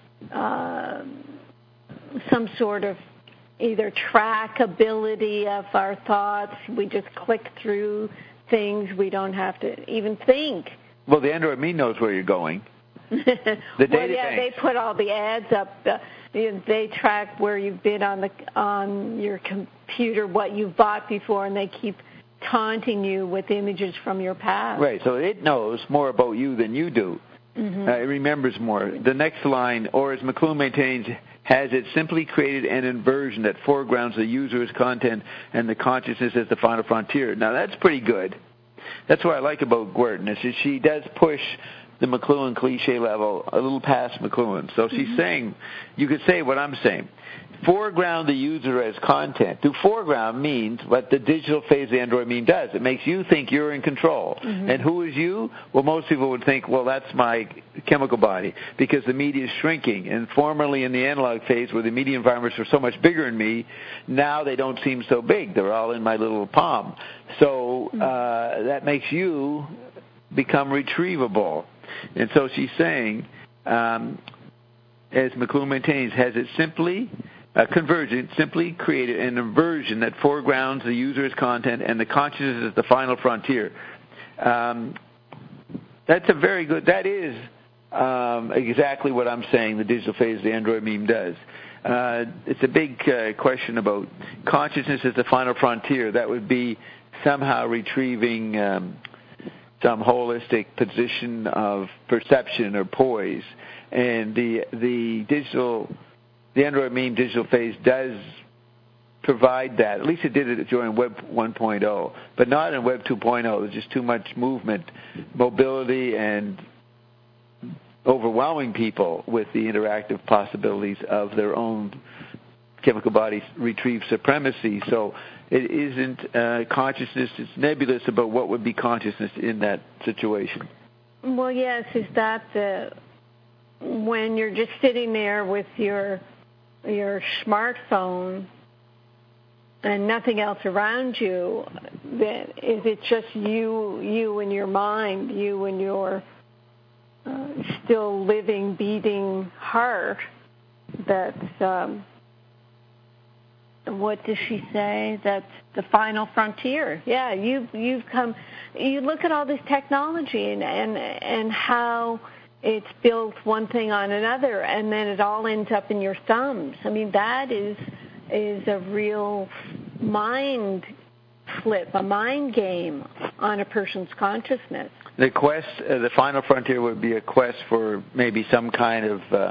some sort of either trackability of our thoughts. We just click through things. We don't have to even think. Well, the Android meme knows where you're going. The data banks. They put all the ads up. They track where you've been on your computer, what you've bought before, and they keep taunting you with images from your past. Right, so it knows more about you than you do. It remembers more. The next line, or as McLuhan maintains, has it simply created an inversion that foregrounds the user's content and the consciousness as the final frontier. Now, that's pretty good. That's what I like about Gwerton, is she does push the McLuhan cliche level a little past McLuhan. So she's saying, you could say what I'm saying, foreground the user as content. To foreground means what the digital phase of the Android meme does. It makes you think you're in control. And who is you? Well, most people would think, well, that's my chemical body, because the media is shrinking. And formerly in the analog phase, where the media environments were so much bigger than me, now they don't seem so big. They're all in my little palm. So that makes you become retrievable. And so she's saying, as McLuhan maintains, has it simply convergent simply created an inversion that foregrounds the user's content and the consciousness as the final frontier. That's a very good, that is exactly what I'm saying the digital phase of the Android meme does. It's a big question about consciousness as the final frontier. That would be somehow retrieving some holistic position of perception or poise. And the Android meme digital phase does provide that. At least it did it during Web 1.0, but not in Web 2.0. There's just too much movement, mobility, and overwhelming people with the interactive possibilities of their own chemical bodies retrieve supremacy. So it isn't consciousness. It's nebulous about what would be consciousness in that situation. Well, yes, is that when you're just sitting there with your smartphone and nothing else around you, then is it just you and your mind, you and your still living, beating heart that's what does she say? That's the final frontier. Yeah, you've come. You look at all this technology and how it's built one thing on another, and then it all ends up in your thumbs. I mean, that is a real mind flip, a mind game on a person's consciousness. The quest, the final frontier would be a quest for maybe some kind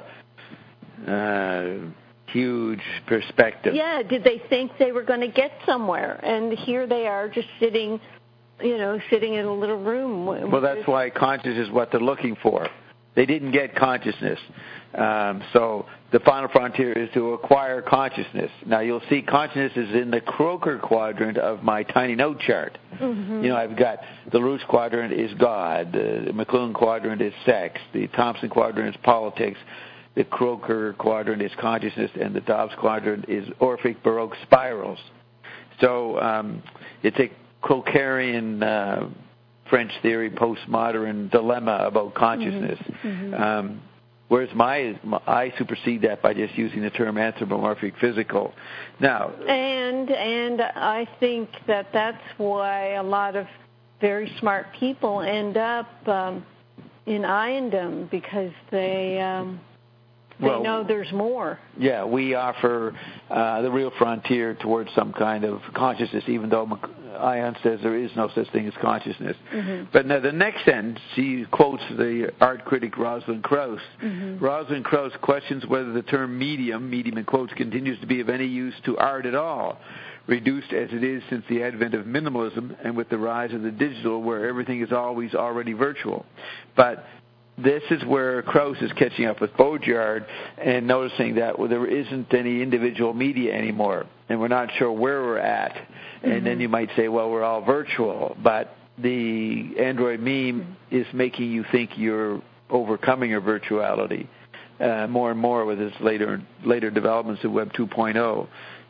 of huge perspective. Yeah, did they think they were going to get somewhere? And here they are just sitting in a little room. Well, that's why consciousness is what they're looking for. They didn't get consciousness. So the final frontier is to acquire consciousness. Now, you'll see consciousness is in the Croker quadrant of my tiny note chart. Mm-hmm. You know, I've got the Roots quadrant is God, the McLuhan quadrant is sex, the Thompson quadrant is politics, the Croker quadrant is consciousness, and the Dobbs quadrant is Orphic Baroque spirals. So it's a Crokerian French theory, postmodern dilemma about consciousness. Mm-hmm. Whereas I supersede that by just using the term anthropomorphic physical. Now, and I think that's why a lot of very smart people end up in Iondom, because they know there's more. Yeah, we offer the real frontier towards some kind of consciousness, even though Ion says there is no such thing as consciousness. Mm-hmm. But now the next sentence, she quotes the art critic Rosalind Krauss. Mm-hmm. Rosalind Krauss questions whether the term medium in quotes, continues to be of any use to art at all, reduced as it is since the advent of minimalism and with the rise of the digital, where everything is always already virtual. But this is where Krauss is catching up with Baudrillard and noticing that there isn't any individual media anymore, and we're not sure where we're at. And Mm-hmm. then you might say, well, we're all virtual, but the Android meme is making you think you're overcoming your virtuality more and more with its later developments of Web 2.0.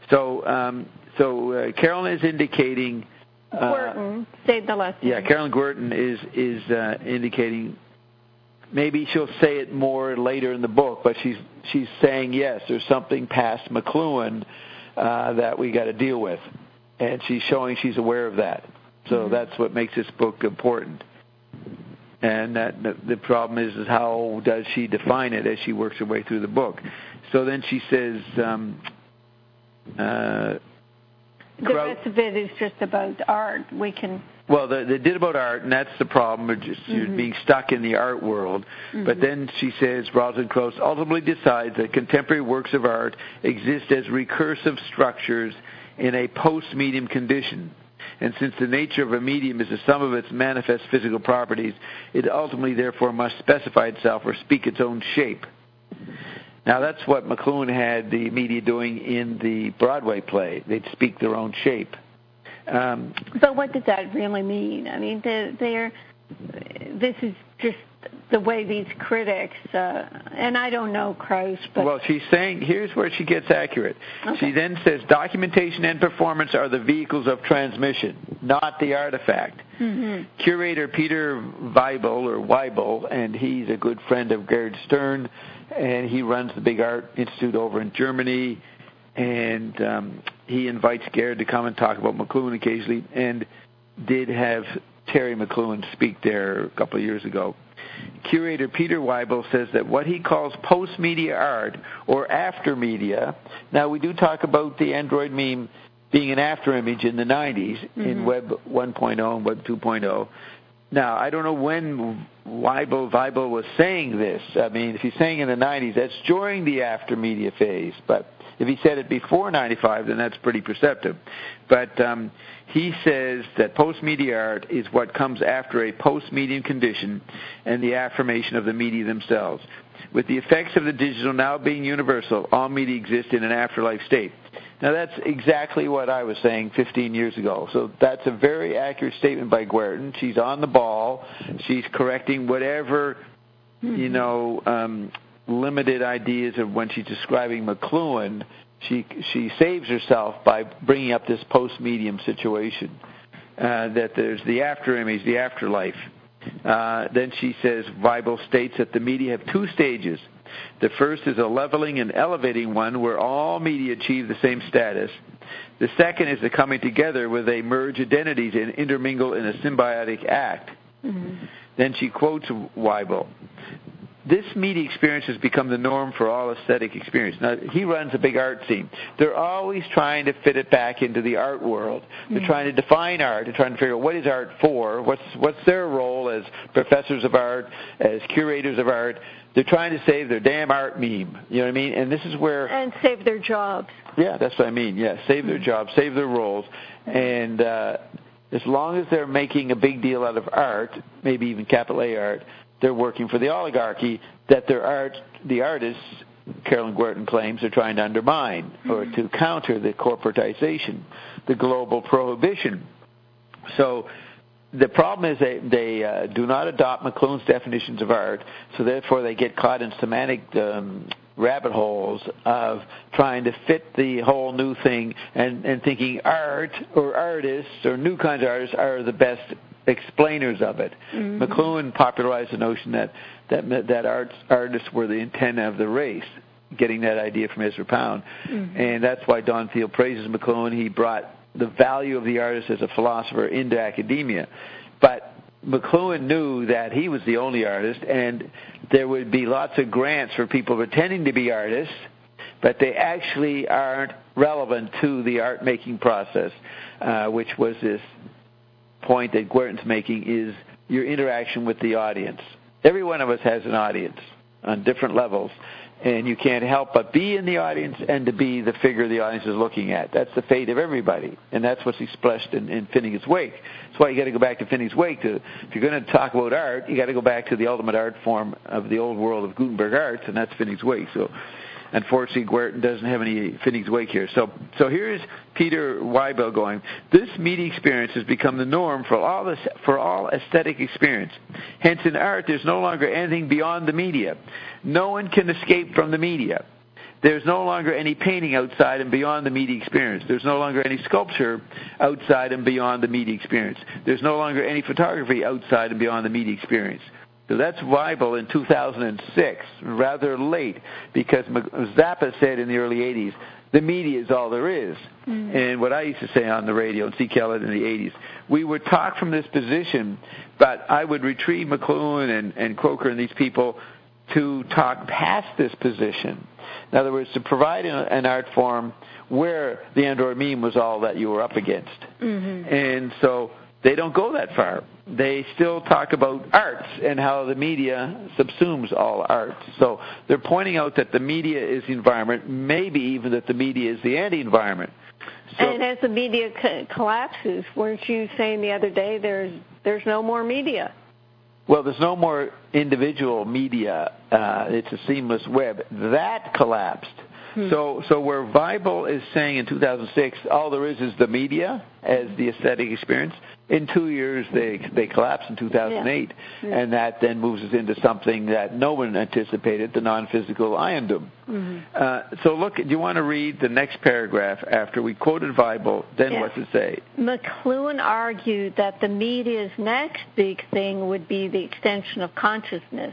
So Carolyn is indicating... Guertin, say the last name. Yeah, Carolyn Guertin is indicating... Maybe she'll say it more later in the book, but she's saying, yes, there's something past McLuhan that we got to deal with. And she's showing she's aware of that. So Mm-hmm. that's what makes this book important. And that the problem is how does she define it as she works her way through the book. So then she says... the rest of it is just about art. We can... Well, they did about art, and that's the problem, just Mm-hmm. being stuck in the art world. Mm-hmm. But then she says, Rosalind Krauss ultimately decides that contemporary works of art exist as recursive structures in a post-medium condition. And since the nature of a medium is the sum of its manifest physical properties, it ultimately, therefore, must specify itself or speak its own shape. Now, that's what McLuhan had the media doing in the Broadway play. They'd speak their own shape. But what does that really mean? I mean, this is just the way these critics, and I don't know Krauss, but... Well, she's saying, here's where she gets accurate. Okay. She then says, documentation and performance are the vehicles of transmission, not the artifact. Mm-hmm. Curator Peter Weibel, and he's a good friend of Gerd Stern, and he runs the Big Art Institute over in Germany, and he invites Gerd to come and talk about McLuhan occasionally, and did have Terry McLuhan speak there a couple of years ago. Curator Peter Weibel says that what he calls post-media art, or after-media, now we do talk about the Android meme being an after-image in the 90s, mm-hmm. in Web 1.0 and Web 2.0. Now, I don't know when Weibel was saying this. I mean, if he's saying in the 90s, that's during the after-media phase, but if he said it before 95, then that's pretty perceptive. But he says that post-media art is what comes after a post-medium condition and the affirmation of the media themselves. With the effects of the digital now being universal, all media exist in an afterlife state. Now, that's exactly what I was saying 15 years ago. So that's a very accurate statement by Guertin. She's on the ball. She's correcting whatever, limited ideas of when she's describing McLuhan. She saves herself by bringing up this post-medium situation, that there's the after-image, the afterlife. Then she says, Weibel states that the media have two stages. The first is a leveling and elevating one where all media achieve the same status. The second is the coming together where they merge identities and intermingle in a symbiotic act. Mm-hmm. Then she quotes Weibel. This media experience has become the norm for all aesthetic experience. Now, he runs a big art scene. They're always trying to fit it back into the art world. They're trying to define art. They're trying to figure out what is art for, what's their role as professors of art, as curators of art. They're trying to save their damn art meme. You know what I mean? And this is where... And save their jobs. Yeah, that's what I mean. Yeah, save their jobs, save their roles. And as long as they're making a big deal out of art, maybe even capital A art, they're working for the oligarchy that the artists, Carolyn Gwerton claims, are trying to undermine or to counter the corporatization, the global prohibition. So the problem is they do not adopt McLuhan's definitions of art, so therefore they get caught in semantic rabbit holes of trying to fit the whole new thing and thinking art or artists or new kinds of artists are the best explainers of it. Mm-hmm. McLuhan popularized the notion that artists were the antenna of the race, getting that idea from Ezra Pound. Mm-hmm. And that's why Don Field praises McLuhan. He brought the value of the artist as a philosopher into academia. But McLuhan knew that he was the only artist, and there would be lots of grants for people pretending to be artists, but they actually aren't relevant to the art-making process, which was this point that Gwerton's making, is your interaction with the audience. Every one of us has an audience on different levels, and you can't help but be in the audience and to be the figure the audience is looking at. That's the fate of everybody, and that's what's expressed in Finnegans Wake. That's why you got to go back to Finnegans Wake. If you're going to talk about art, you got to go back to the ultimate art form of the old world of Gutenberg arts, and that's Finnegans Wake. So, unfortunately, Gwerton doesn't have any Finnegans Wake here. So here's Peter Weibel going, this media experience has become the norm for all aesthetic experience. Hence, in art, there's no longer anything beyond the media. No one can escape from the media. There's no longer any painting outside and beyond the media experience. There's no longer any sculpture outside and beyond the media experience. There's no longer any photography outside and beyond the media experience. So that's Weibel in 2006, rather late, because Zappa said in the early 80s, the media is all there is. Mm-hmm. And what I used to say on the radio and see Kellett in the 80s, we would talk from this position, but I would retrieve McLuhan and Croker and these people to talk past this position. In other words, to provide an art form where the Android meme was all that you were up against. Mm-hmm. And so they don't go that far. They still talk about arts and how the media subsumes all arts. So they're pointing out that the media is the environment, maybe even that the media is the anti-environment. So, and as the media collapses, weren't you saying the other day there's no more media? Well, there's no more individual media. It's a seamless web. That collapsed. So where Weibel is saying in 2006, all there is the media as the aesthetic experience, in 2 years they collapse in 2008, and that then moves us into something that no one anticipated, the non-physical iondom. Mm-hmm. So look, do you want to read the next paragraph after we quoted Weibel, then what's it say? McLuhan argued that the media's next big thing would be the extension of consciousness.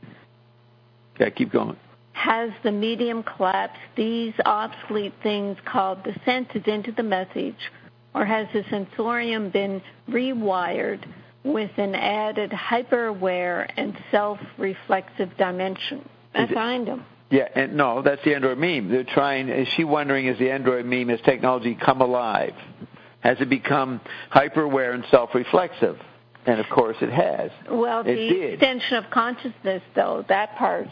Okay, keep going. Has the medium collapsed these obsolete things called the senses into the message, or has the sensorium been rewired with an added hyper-aware and self-reflexive dimension? That's iondom. Yeah, and no, that's the Android meme. They're trying, is she wondering, is the Android meme, has technology come alive? Has it become hyper-aware and self-reflexive? And, of course, it has. Well, the extension of consciousness, though, that part's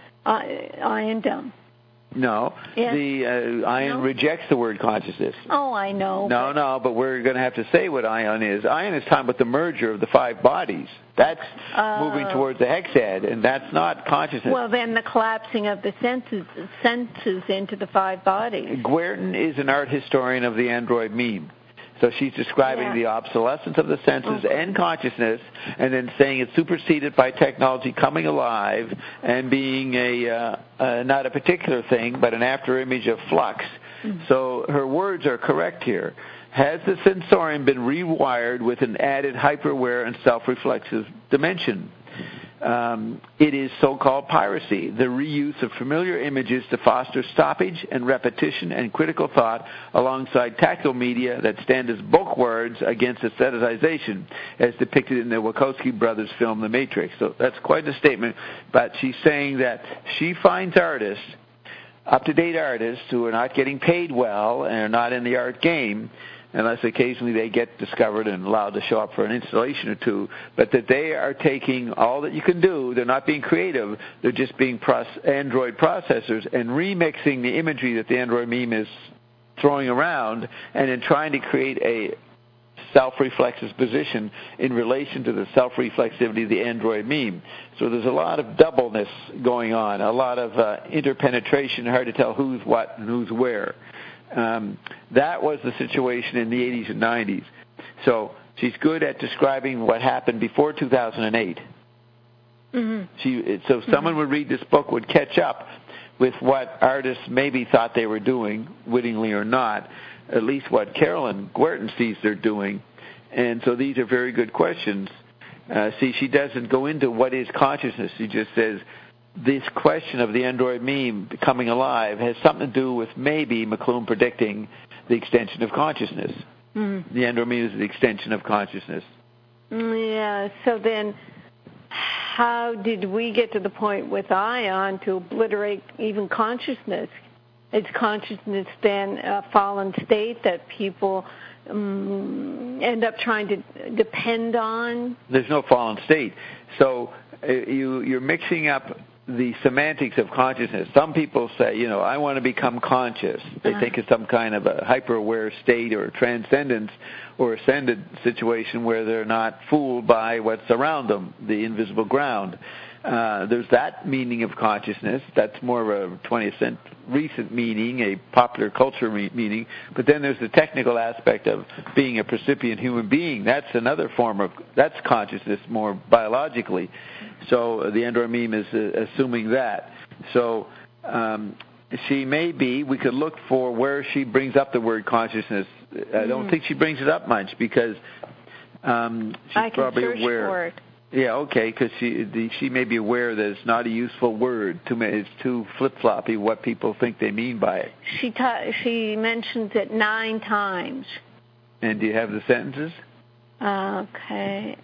iondom. No, the ion rejects the word consciousness. Oh, I know. No, but we're going to have to say what ion is. Ion is talking about the merger of the five bodies. That's moving towards the hexad, and that's not consciousness. Well, then the collapsing of the senses into the five bodies. Gwerton is an art historian of the Android meme. So she's describing the obsolescence of the senses and consciousness, and then saying it's superseded by technology coming alive and being not a particular thing, but an after-image of flux. Mm-hmm. So her words are correct here. Has the sensorium been rewired with an added hyper-aware and self-reflexive dimension? It is so-called piracy, the reuse of familiar images to foster stoppage and repetition and critical thought alongside tactile media that stand as bookwords against aestheticization, as depicted in the Wachowski brothers' film The Matrix. So that's quite a statement, but she's saying that she finds artists, up-to-date artists, who are not getting paid well and are not in the art game, unless occasionally they get discovered and allowed to show up for an installation or two, but that they are taking all that you can do. They're not being creative. They're just being Android processors and remixing the imagery that the Android meme is throwing around and then trying to create a self-reflexive position in relation to the self-reflexivity of the android meme. So there's a lot of doubleness going on, a lot of interpenetration, hard to tell who's what and who's where. That was the situation in the 80s and 90s. So she's good at describing what happened before 2008. So someone would read this book, would catch up with what artists maybe thought they were doing, wittingly or not, at least what Carolyn Guertin sees they're doing. And so these are very good questions. She doesn't go into what is consciousness. She just says this question of the android meme coming alive has something to do with maybe McLuhan predicting the extension of consciousness. The android meme is the extension of consciousness. Yeah, so then how did we get to the point with ION to obliterate even consciousness? Is consciousness then a fallen state that people end up trying to depend on? There's no fallen state. So you're mixing up the semantics of consciousness. Some people say, I want to become conscious. They think it's some kind of a hyper-aware state or transcendence or ascended situation where they're not fooled by what's around them, the invisible ground. There's that meaning of consciousness. That's more of a 20th recent meaning, a popular culture meaning. But then there's the technical aspect of being a percipient human being. That's another form of, that's consciousness more biologically. So the android meme is assuming that. So she may be, we could look for where she brings up the word consciousness. I don't think she brings it up much because she's probably aware. For it. Yeah, okay, because she may be aware that it's not a useful word. It's too flip-floppy what people think they mean by it. She mentions it 9 times. And do you have the sentences? Okay.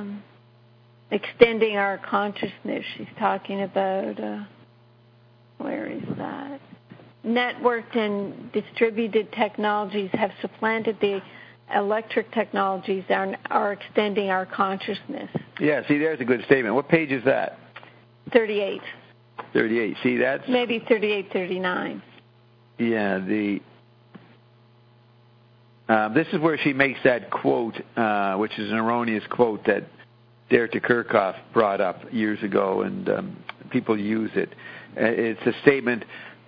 Extending our consciousness, she's talking about, where is that? Networked and distributed technologies have supplanted the electric technologies are extending our consciousness. Yeah, see, there's a good statement. What page is that? 38. 38. See, that's... Maybe 38, 39. Yeah, this is where she makes that quote, which is an erroneous quote that Derek Kirchhoff brought up years ago, and people use it. It's a statement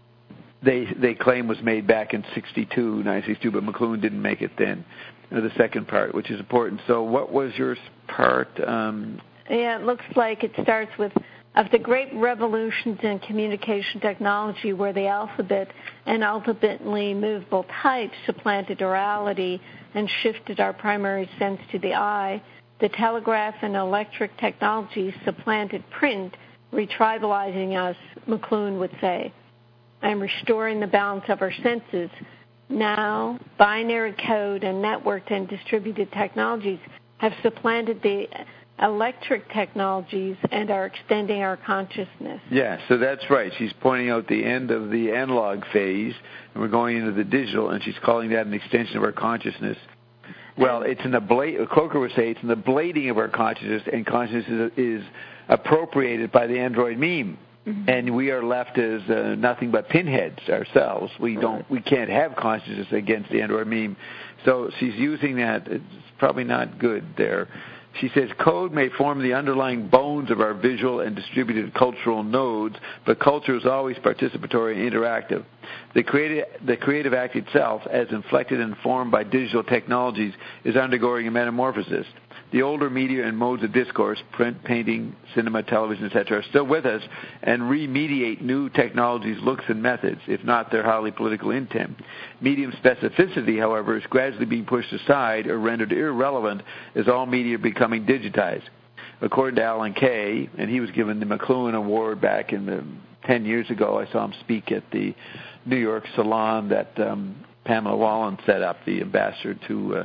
they claim was made back in 1962, but McLuhan didn't make it then, the second part, which is important. So what was your part? Yeah, it looks like it starts with, of the great revolutions in communication technology where the alphabet and ultimately movable type supplanted orality and shifted our primary sense to the eye, the telegraph and electric technologies supplanted print, retribalizing us, McLuhan would say, and restoring the balance of our senses. Now, binary code and networked and distributed technologies have supplanted the electric technologies and are extending our consciousness. Yeah, so that's right. She's pointing out the end of the analog phase, and we're going into the digital, and she's calling that an extension of our consciousness. Well, it's in the Croker would say it's in the blading of our consciousness, and consciousness is appropriated by the android meme. And we are left as nothing but pinheads ourselves. We can't have consciousness against the android meme. So she's using that. It's probably not good there. She says, code may form the underlying bones of our visual and distributed cultural nodes, but culture is always participatory and interactive. The creative act itself, as inflected and formed by digital technologies, is undergoing a metamorphosis. The older media and modes of discourse, print, painting, cinema, television, etc., are still with us and remediate new technologies' looks and methods, if not their highly political intent. Medium specificity, however, is gradually being pushed aside or rendered irrelevant as all media are becoming digitized. According to Alan Kay, and he was given the McLuhan Award back in 10 years ago, I saw him speak at the New York salon that Pamela Wallen set up, the ambassador to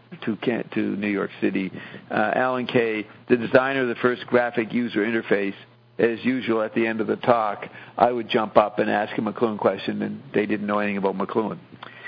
New York City. Alan Kay, the designer of the first graphic user interface, as usual at the end of the talk, I would jump up and ask a McLuhan question, and they didn't know anything about McLuhan.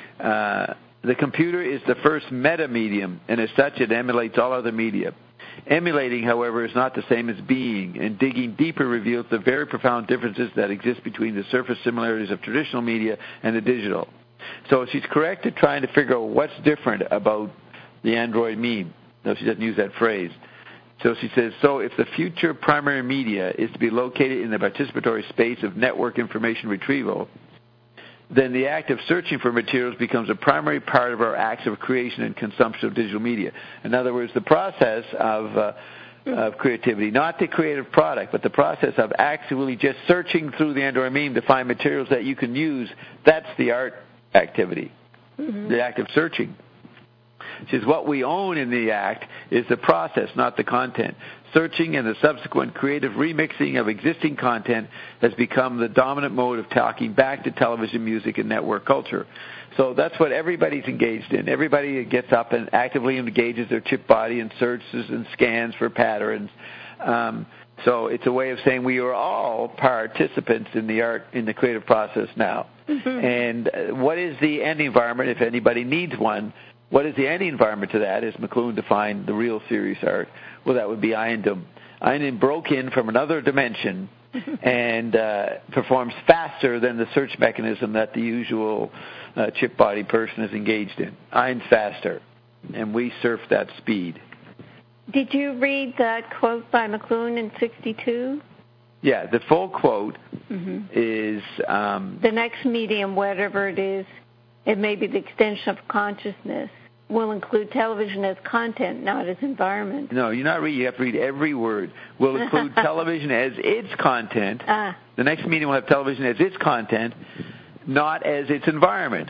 The computer is the first meta-medium, and as such it emulates all other media. Emulating, however, is not the same as being, and digging deeper reveals the very profound differences that exist between the surface similarities of traditional media and the digital. So she's correct in trying to figure out what's different about the Android meme. No, she doesn't use that phrase. So she says, so if the future primary media is to be located in the participatory space of network information retrieval, then the act of searching for materials becomes a primary part of our acts of creation and consumption of digital media. In other words, the process of creativity, not the creative product, but the process of actually just searching through the Android meme to find materials that you can use, that's the art activity, the act of searching. She says what we own in the act is the process, not the content. Searching and the subsequent creative remixing of existing content has become the dominant mode of talking back to television, music, and network culture. So that's what everybody's engaged in. Everybody gets up and actively engages their chip body and searches and scans for patterns. So it's a way of saying we are all participants in the art, in the creative process now. And what is the end environment, if anybody needs one? What is the end environment to that, as McLuhan defined the real serious art? Well, that would be Ayindum. Ayindum broke in from another dimension and performs faster than the search mechanism that the usual chip body person is engaged in. Ayindum's faster, and we surf that speed. Did you read that quote by McLuhan in 62? Yeah, the full quote is... the next medium, whatever it is, it may be the extension of consciousness, will include television as content, not as environment. No, you're not reading. You have to read every word. Will include television as its content. The next medium will have television as its content, not as its environment.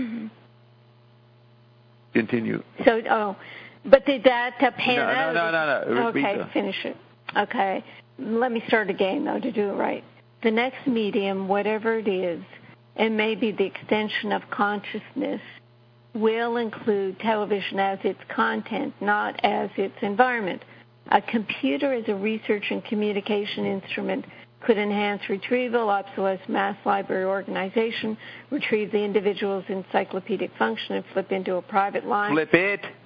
Continue. So, but did that pan out? No. Okay, finish it. Okay. Let me start again, though, to do it right. The next medium, whatever it is, it may be the extension of consciousness, will include television as its content, not as its environment. A computer as a research and communication instrument could enhance retrieval, obsolescence, mass library organization, retrieve the individual's encyclopedic function, and flip into a private line. Flip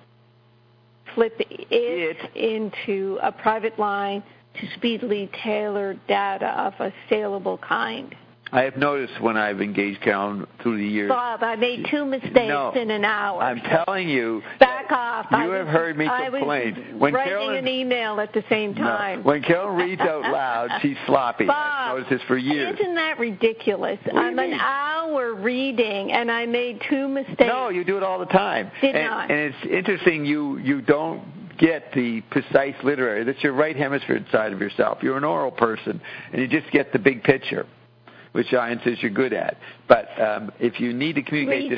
it into a private line to speedily tailor data of a saleable kind. I have noticed when I've engaged Carolyn through the years. Bob, I made 2 mistakes in an hour. I'm telling you. Back off. You have heard me complain. I was writing an email at the same time. No. When Carolyn reads out loud, she's sloppy. Bob, I've noticed this for years. Isn't that ridiculous? I'm an hour reading, and I made 2 mistakes. No, you do it all the time. Not. And it's interesting you don't get the precise literary. That's your right hemisphere side of yourself. You're an oral person, and you just get the big picture, which Ian says you're good at. But if you need to communicate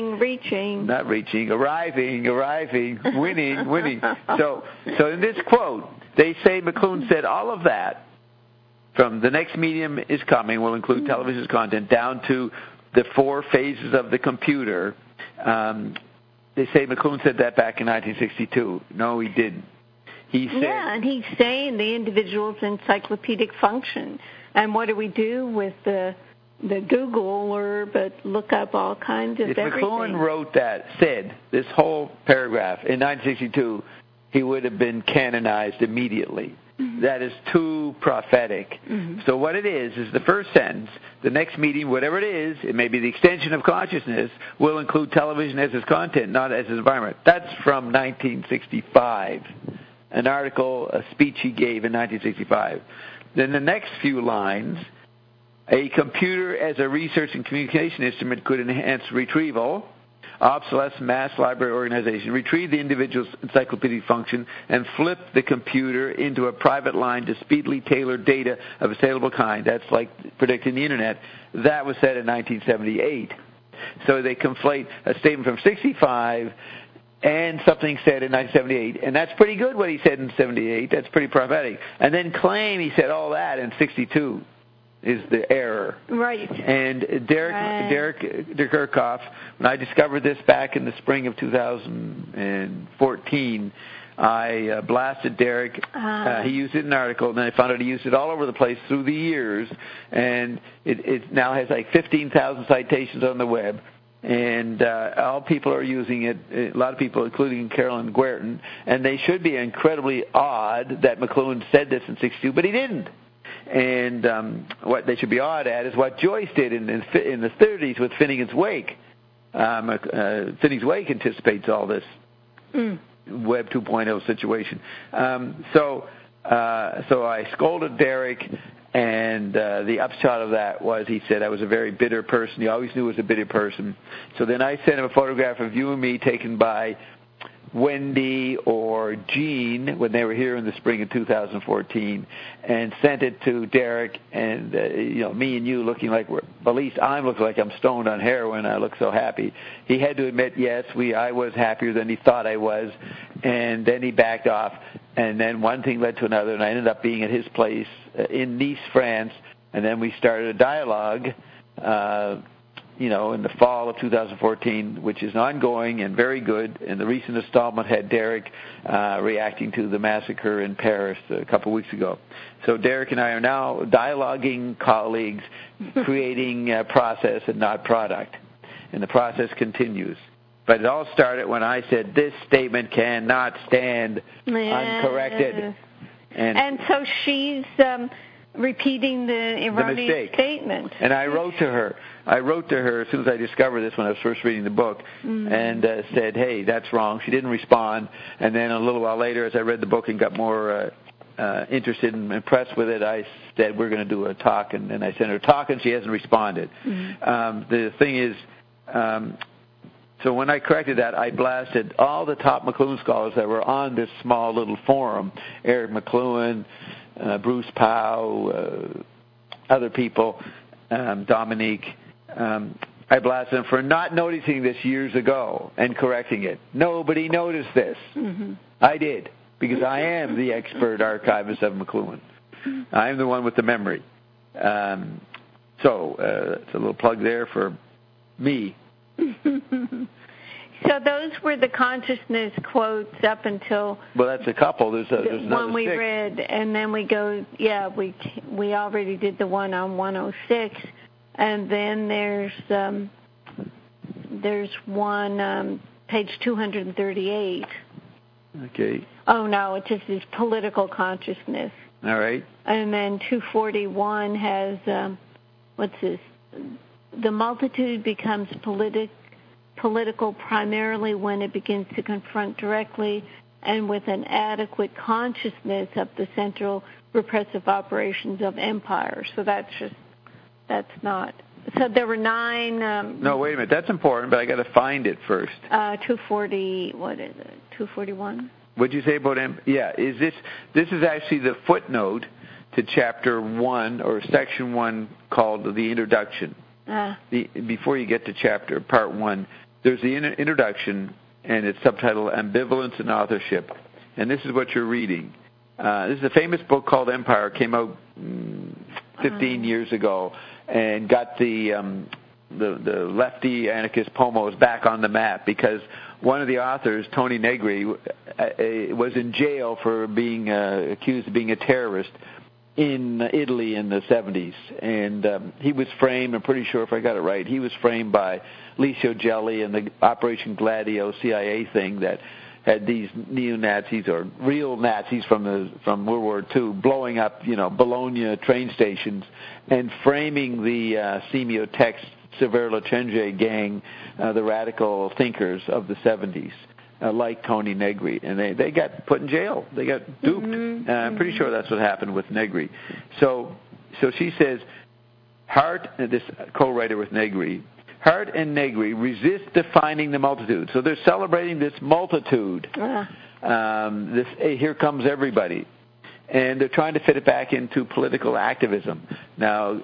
arriving, winning. So in this quote, they say McLuhan said all of that from the next medium is coming will include television's content down to the 4 phases of the computer. They say McLuhan said that back in 1962. No, he didn't. He said, and he's saying the individual's encyclopedic function. And what do we do with the Googler, but look up all kinds of everything? If McLuhan said this whole paragraph in 1962, he would have been canonized immediately. That is too prophetic. So what it is the first sentence, the next medium, whatever it is, it may be the extension of consciousness, will include television as its content, not as its environment. That's from 1965, an article, a speech he gave in 1965. Then the next few lines, a computer as a research and communication instrument could enhance retrieval, obsolescence, mass library organization, retrieve the individual's encyclopedic function, and flip the computer into a private line to speedily tailor data of a saleable kind. That's like predicting the Internet. That was said in 1978. So they conflate a statement from 65 and something said in 1978, and that's pretty good what he said in 78. That's pretty prophetic. And then claim he said all that in 62 is the error. Right. And Derek Kirchhoff, when I discovered this back in the spring of 2014, I blasted Derek. He used it in an article, and then I found out he used it all over the place through the years, and it now has like 15,000 citations on the web. And all people are using it, a lot of people, including Carolyn Guertin, and they should be incredibly odd that McLuhan said this in 62, but he didn't. And what they should be odd at is what Joyce did in the 30s with Finnegan's Wake. Finnegan's Wake anticipates all this. Web 2.0 situation. So I scolded Derek, and the upshot of that was he said I was a very bitter person. He always knew I was a bitter person. So then I sent him a photograph of you and me taken by Wendy or Jean when they were here in the spring of 2014, and sent it to Derek, and me and you looking like at least I'm looking like I'm stoned on heroin. I look so happy. He had to admit, yes, I was happier than he thought I was, and then he backed off, and then one thing led to another, and I ended up being at his place in Nice, France, and then we started a dialogue in the fall of 2014, which is ongoing and very good. And the recent installment had Derek reacting to the massacre in Paris a couple of weeks ago. So Derek and I are now dialoguing colleagues, creating a process and not product. And the process continues. But it all started when I said, this statement cannot stand uncorrected. And so she's repeating the erroneous statement. And I wrote to her as soon as I discovered this when I was first reading the book, and said, hey, that's wrong. She didn't respond. And then a little while later, as I read the book and got more interested and impressed with it, I said, we're going to do a talk. And then I sent her a talk, and she hasn't responded. The thing is, so when I corrected that, I blasted all the top McLuhan scholars that were on this small little forum, Eric McLuhan, Bruce Powell, other people, Dominique. I blasted them for not noticing this years ago and correcting it. Nobody noticed this. I did, because I am the expert archivist of McLuhan. I am the one with the memory. So it's a little plug there for me. So those were the consciousness quotes up until... Well, that's a couple. There's one we 6. read, and then we go, we already did the one on 106, and then there's one, page 238. Okay. Oh, no, it just is political consciousness. All right. And then 241 has, what's this? The multitude becomes political primarily when it begins to confront directly and with an adequate consciousness of the central repressive operations of empire. So that's not. So there were 9. No, wait a minute. That's important, but I got to find it first. 240. What is it? 241. What'd you say about Yeah. This is actually the footnote to chapter 1 or section 1 called the introduction. Before you get to part 1, there's the introduction, and it's subtitled Ambivalence in Authorship. And this is what you're reading. This is a famous book called Empire. It came out 15 years ago and got the lefty anarchist pomos back on the map because one of the authors, Tony Negri, was in jail for being accused of being a terrorist in Italy in the 70s. And he was framed, I'm pretty sure if I got it right, he was framed by Licio Gelli and the Operation Gladio CIA thing that had these neo-Nazis or real Nazis from World War II blowing up, Bologna train stations and framing the semiotext Severo-Lecenge gang, the radical thinkers of the 70s. Like Tony Negri, and they got put in jail. They got duped. I'm pretty sure that's what happened with Negri. So she says, Hart, this co-writer with Negri, Hart and Negri resist defining the multitude. So they're celebrating this multitude. Here comes everybody, and they're trying to fit it back into political activism. Now.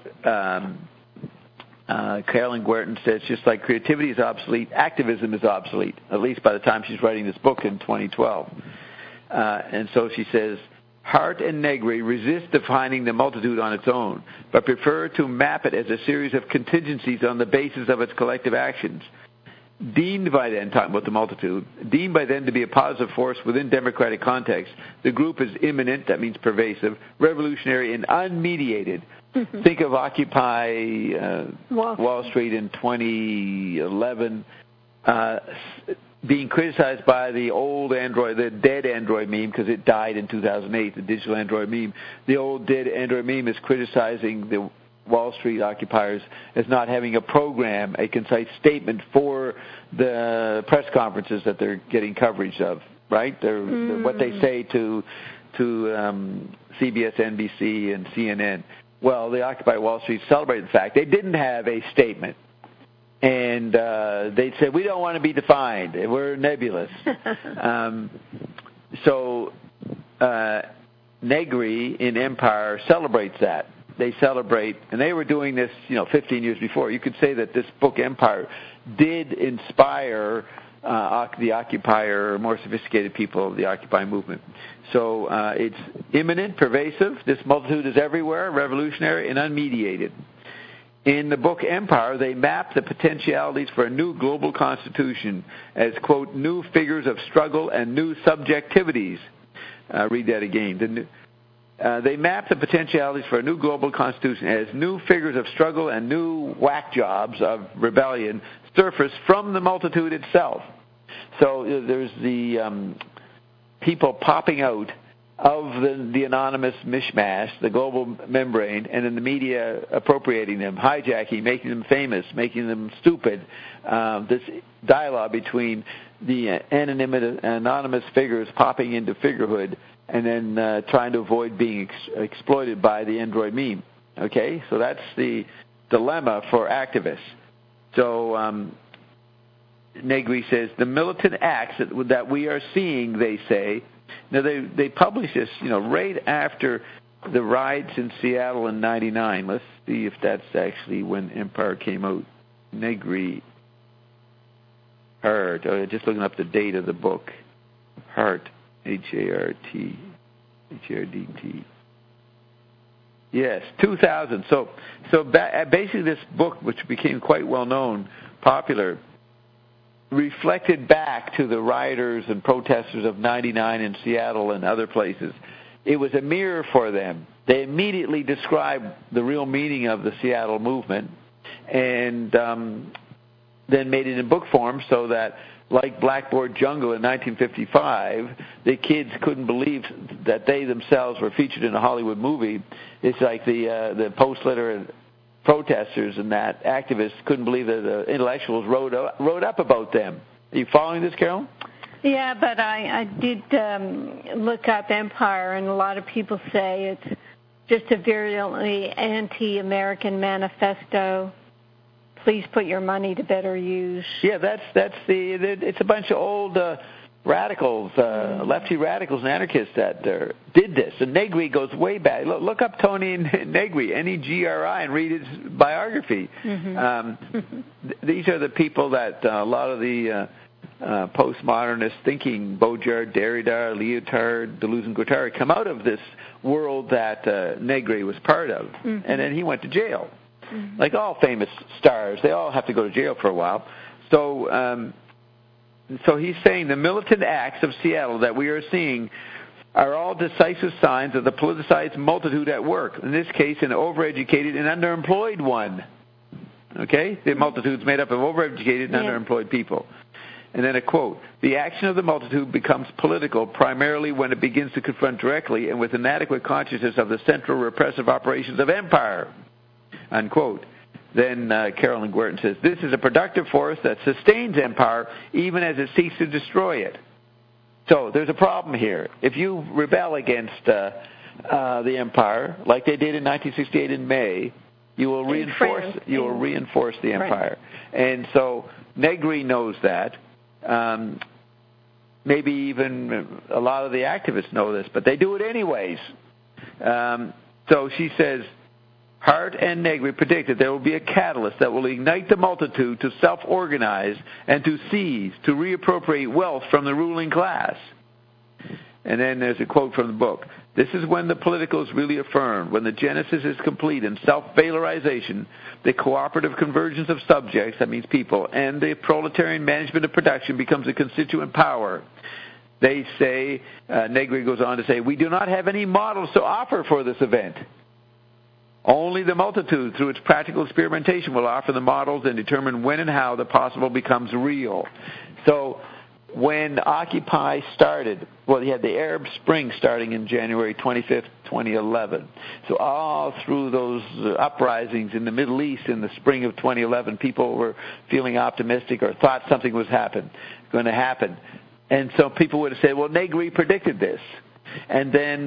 Carolyn Guertin says, just like creativity is obsolete, activism is obsolete, at least by the time she's writing this book in 2012. And so she says, Hart and Negri resist defining the multitude on its own, but prefer to map it as a series of contingencies on the basis of its collective actions. Deemed by then, talking about the multitude, deemed by then to be a positive force within democratic context, the group is imminent, that means pervasive, revolutionary, and unmediated. Think of Occupy Wall Street in 2011 being criticized by the old Android, the dead Android meme, because it died in 2008, the digital Android meme. The old dead Android meme is criticizing Wall Street occupiers as not having a program, a concise statement for the press conferences that they're getting coverage of, right? They're what they say to CBS, NBC, and CNN. Well, the Occupy Wall Street celebrated the fact they didn't have a statement. And they said, we don't want to be defined. We're nebulous. So Negri in Empire celebrates that. They celebrate, and they were doing this, 15 years before. You could say that this book, Empire, did inspire the occupier, more sophisticated people of the Occupy movement. So it's imminent, pervasive. This multitude is everywhere, revolutionary, and unmediated. In the book Empire, they map the potentialities for a new global constitution as, quote, new figures of struggle and new subjectivities. Read that again. They map the potentialities for a new global constitution as new figures of struggle and new whack jobs of rebellion surface from the multitude itself. So there's the people popping out of the anonymous mishmash, the global membrane, and then the media appropriating them, hijacking, making them famous, making them stupid. This dialogue between the anonymous figures popping into figurehood and then trying to avoid being exploited by the Android meme. Okay? So that's the dilemma for activists. So Negri says, the militant acts that we are seeing, they say. Now, they published this, right after the riots in Seattle in '99. Let's see if that's actually when Empire came out. Negri Hart. Just looking up the date of the book. Hart, H-A-R-T, H-A-R-D-T. Yes, 2000. So basically this book, which became quite well known, popular, reflected back to the rioters and protesters of '99 in Seattle and other places. It was a mirror for them. They immediately described the real meaning of the Seattle movement and then made it in book form so that, like Blackboard Jungle in 1955, the kids couldn't believe that they themselves were featured in a Hollywood movie. It's like the post-literate protesters and that activists couldn't believe that the intellectuals wrote up about them. Are you following this, Carol? Yeah, but I did look up Empire, and a lot of people say it's just a virulently anti-American manifesto. Please put your money to better use. Yeah, it's a bunch of old radicals, lefty radicals and anarchists that did this. And Negri goes way back. Look up Tony Negri, N-E-G-R-I, and read his biography. Mm-hmm. These are the people that a lot of the postmodernist thinking, Baudrillard, Derrida, Lyotard, Deleuze, and Guattari, come out of this world that Negri was part of. Mm-hmm. And then he went to jail. Mm-hmm. Like all famous stars, they all have to go to jail for a while. So he's saying the militant acts of Seattle that we are seeing are all decisive signs of the politicized multitude at work, in this case an overeducated and underemployed one. Okay? The multitude's made up of overeducated and underemployed people. And then a quote, the action of the multitude becomes political primarily when it begins to confront directly and with inadequate consciousness of the central repressive operations of empire. Unquote. Then Carolyn Guertin says, this is a productive force that sustains empire even as it seeks to destroy it. So there's a problem here. If you rebel against the empire, like they did in 1968 in May, you will reinforce the empire. Right. And so Negri knows that. Maybe even a lot of the activists know this, but they do it anyways. So she says, Hart and Negri predict that there will be a catalyst that will ignite the multitude to self-organize and to seize, to reappropriate wealth from the ruling class. And then there's a quote from the book. This is when the political is really affirmed, when the genesis is complete in self-valorization, the cooperative convergence of subjects, that means people, and the proletarian management of production becomes a constituent power. They say, Negri goes on to say, we do not have any models to offer for this event. Only the multitude, through its practical experimentation, will offer the models and determine when and how the possible becomes real. So when Occupy started, well, you had the Arab Spring starting in January 25th, 2011. So all through those uprisings in the Middle East in the spring of 2011, people were feeling optimistic or thought something was going to happen. And so people would have said, well, Negri predicted this. And then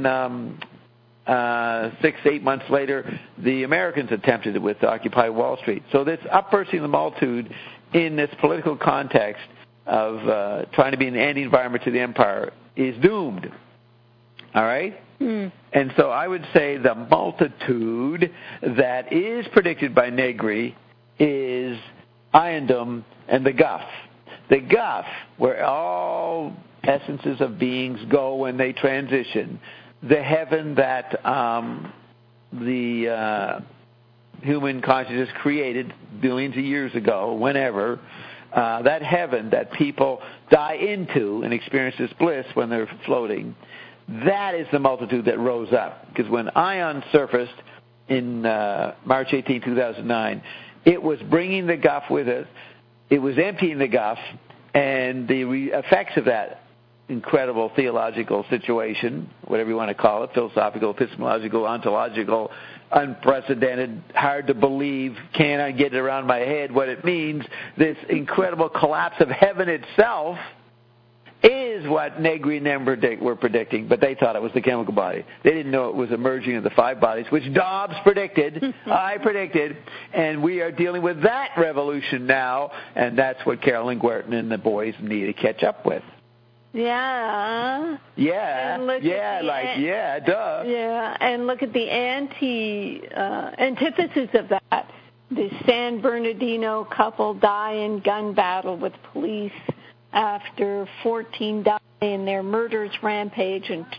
6-8 months later, the Americans attempted it with Occupy Wall Street. So this upbursting of the multitude in this political context of trying to be an anti-environment to the empire is doomed. All right? Mm. And so I would say the multitude that is predicted by Negri is Iandom and the Gulf. The Gulf, where all essences of beings go when they transition, the heaven that the human consciousness created billions of years ago, whenever, that heaven that people die into and experience this bliss when they're floating, that is the multitude that rose up. Because when Ion surfaced in March 18, 2009, it was bringing the Gulf with it. It was emptying the Gulf, and the effects of that incredible theological situation, whatever you want to call it, philosophical, epistemological, ontological, unprecedented, hard to believe, can't I get it around my head what it means, this incredible collapse of heaven itself is what Negri and them were predicting, but they thought it was the chemical body. They didn't know it was emerging of the five bodies, which Dobbs predicted, I predicted, and we are dealing with that revolution now, and that's what Carolyn Guertin and the boys need to catch up with. Yeah. Yeah. Yeah, duh. Yeah, and look at the antithesis of that. The San Bernardino couple die in gun battle with police after 14 die in their murderous rampage. And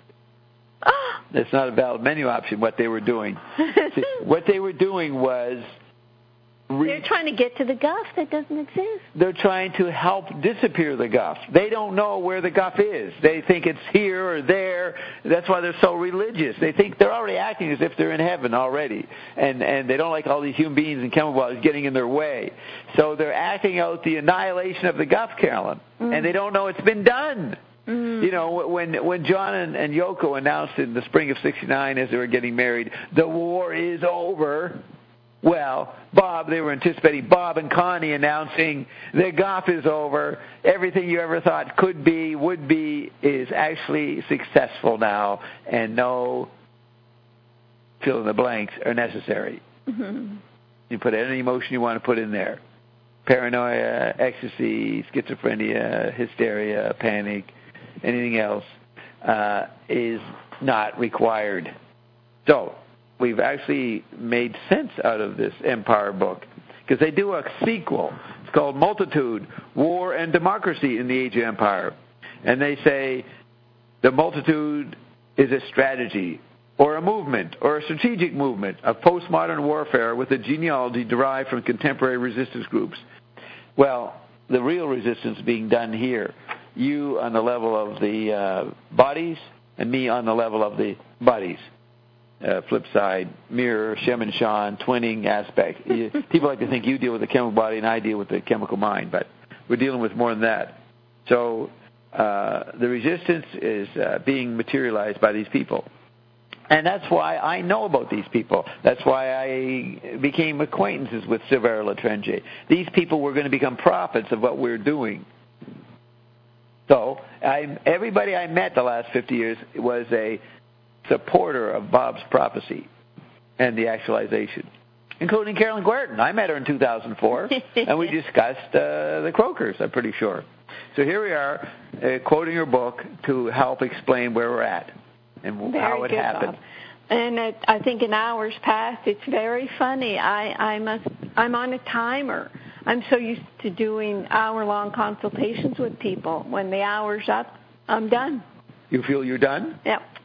that's not a valid menu option, what they were doing. See, what they were doing was they're trying to get to the Gulf that doesn't exist. They're trying to help disappear the Gulf. They don't know where the Gulf is. They think it's here or there. That's why they're so religious. They think they're already acting as if they're in heaven already. And they don't like all these human beings and chemical bodies getting in their way. So they're acting out the annihilation of the Gulf, Carolyn. Mm. And they don't know it's been done. Mm. You know, when John and Yoko announced in the spring of '69 as they were getting married, the war is over. Well, they were anticipating Bob and Connie announcing the Gulf is over. Everything you ever thought could be, would be, is actually successful now, and no fill in the blanks are necessary. Mm-hmm. You put any emotion you want to put in there. Paranoia, ecstasy, schizophrenia, hysteria, panic, anything else is not required. So we've actually made sense out of this Empire book because they do a sequel. It's called Multitude, War and Democracy in the Age of Empire. And they say the multitude is a strategy or a movement or a strategic movement of postmodern warfare with a genealogy derived from contemporary resistance groups. Well, the real resistance being done here, you on the level of the bodies and me on the level of the bodies. Flip side, mirror, Shem and Sean, twinning aspect. People like to think you deal with the chemical body and I deal with the chemical mind, but we're dealing with more than that. So the resistance is being materialized by these people. And that's why I know about these people. That's why I became acquaintances with Sévère Letrange. These people were going to become prophets of what we're doing. So everybody I met the last 50 years was a supporter of Bob's prophecy and the actualization, including Carolyn Guertin. I met her in 2004, and we discussed the Croakers, I'm pretty sure. So here we are, quoting her book to help explain where we're at and how it happened. Bob. And I think in hours past, it's very funny. I'm on a timer. I'm so used to doing hour-long consultations with people. When the hour's up, I'm done. You feel you're done? Yep.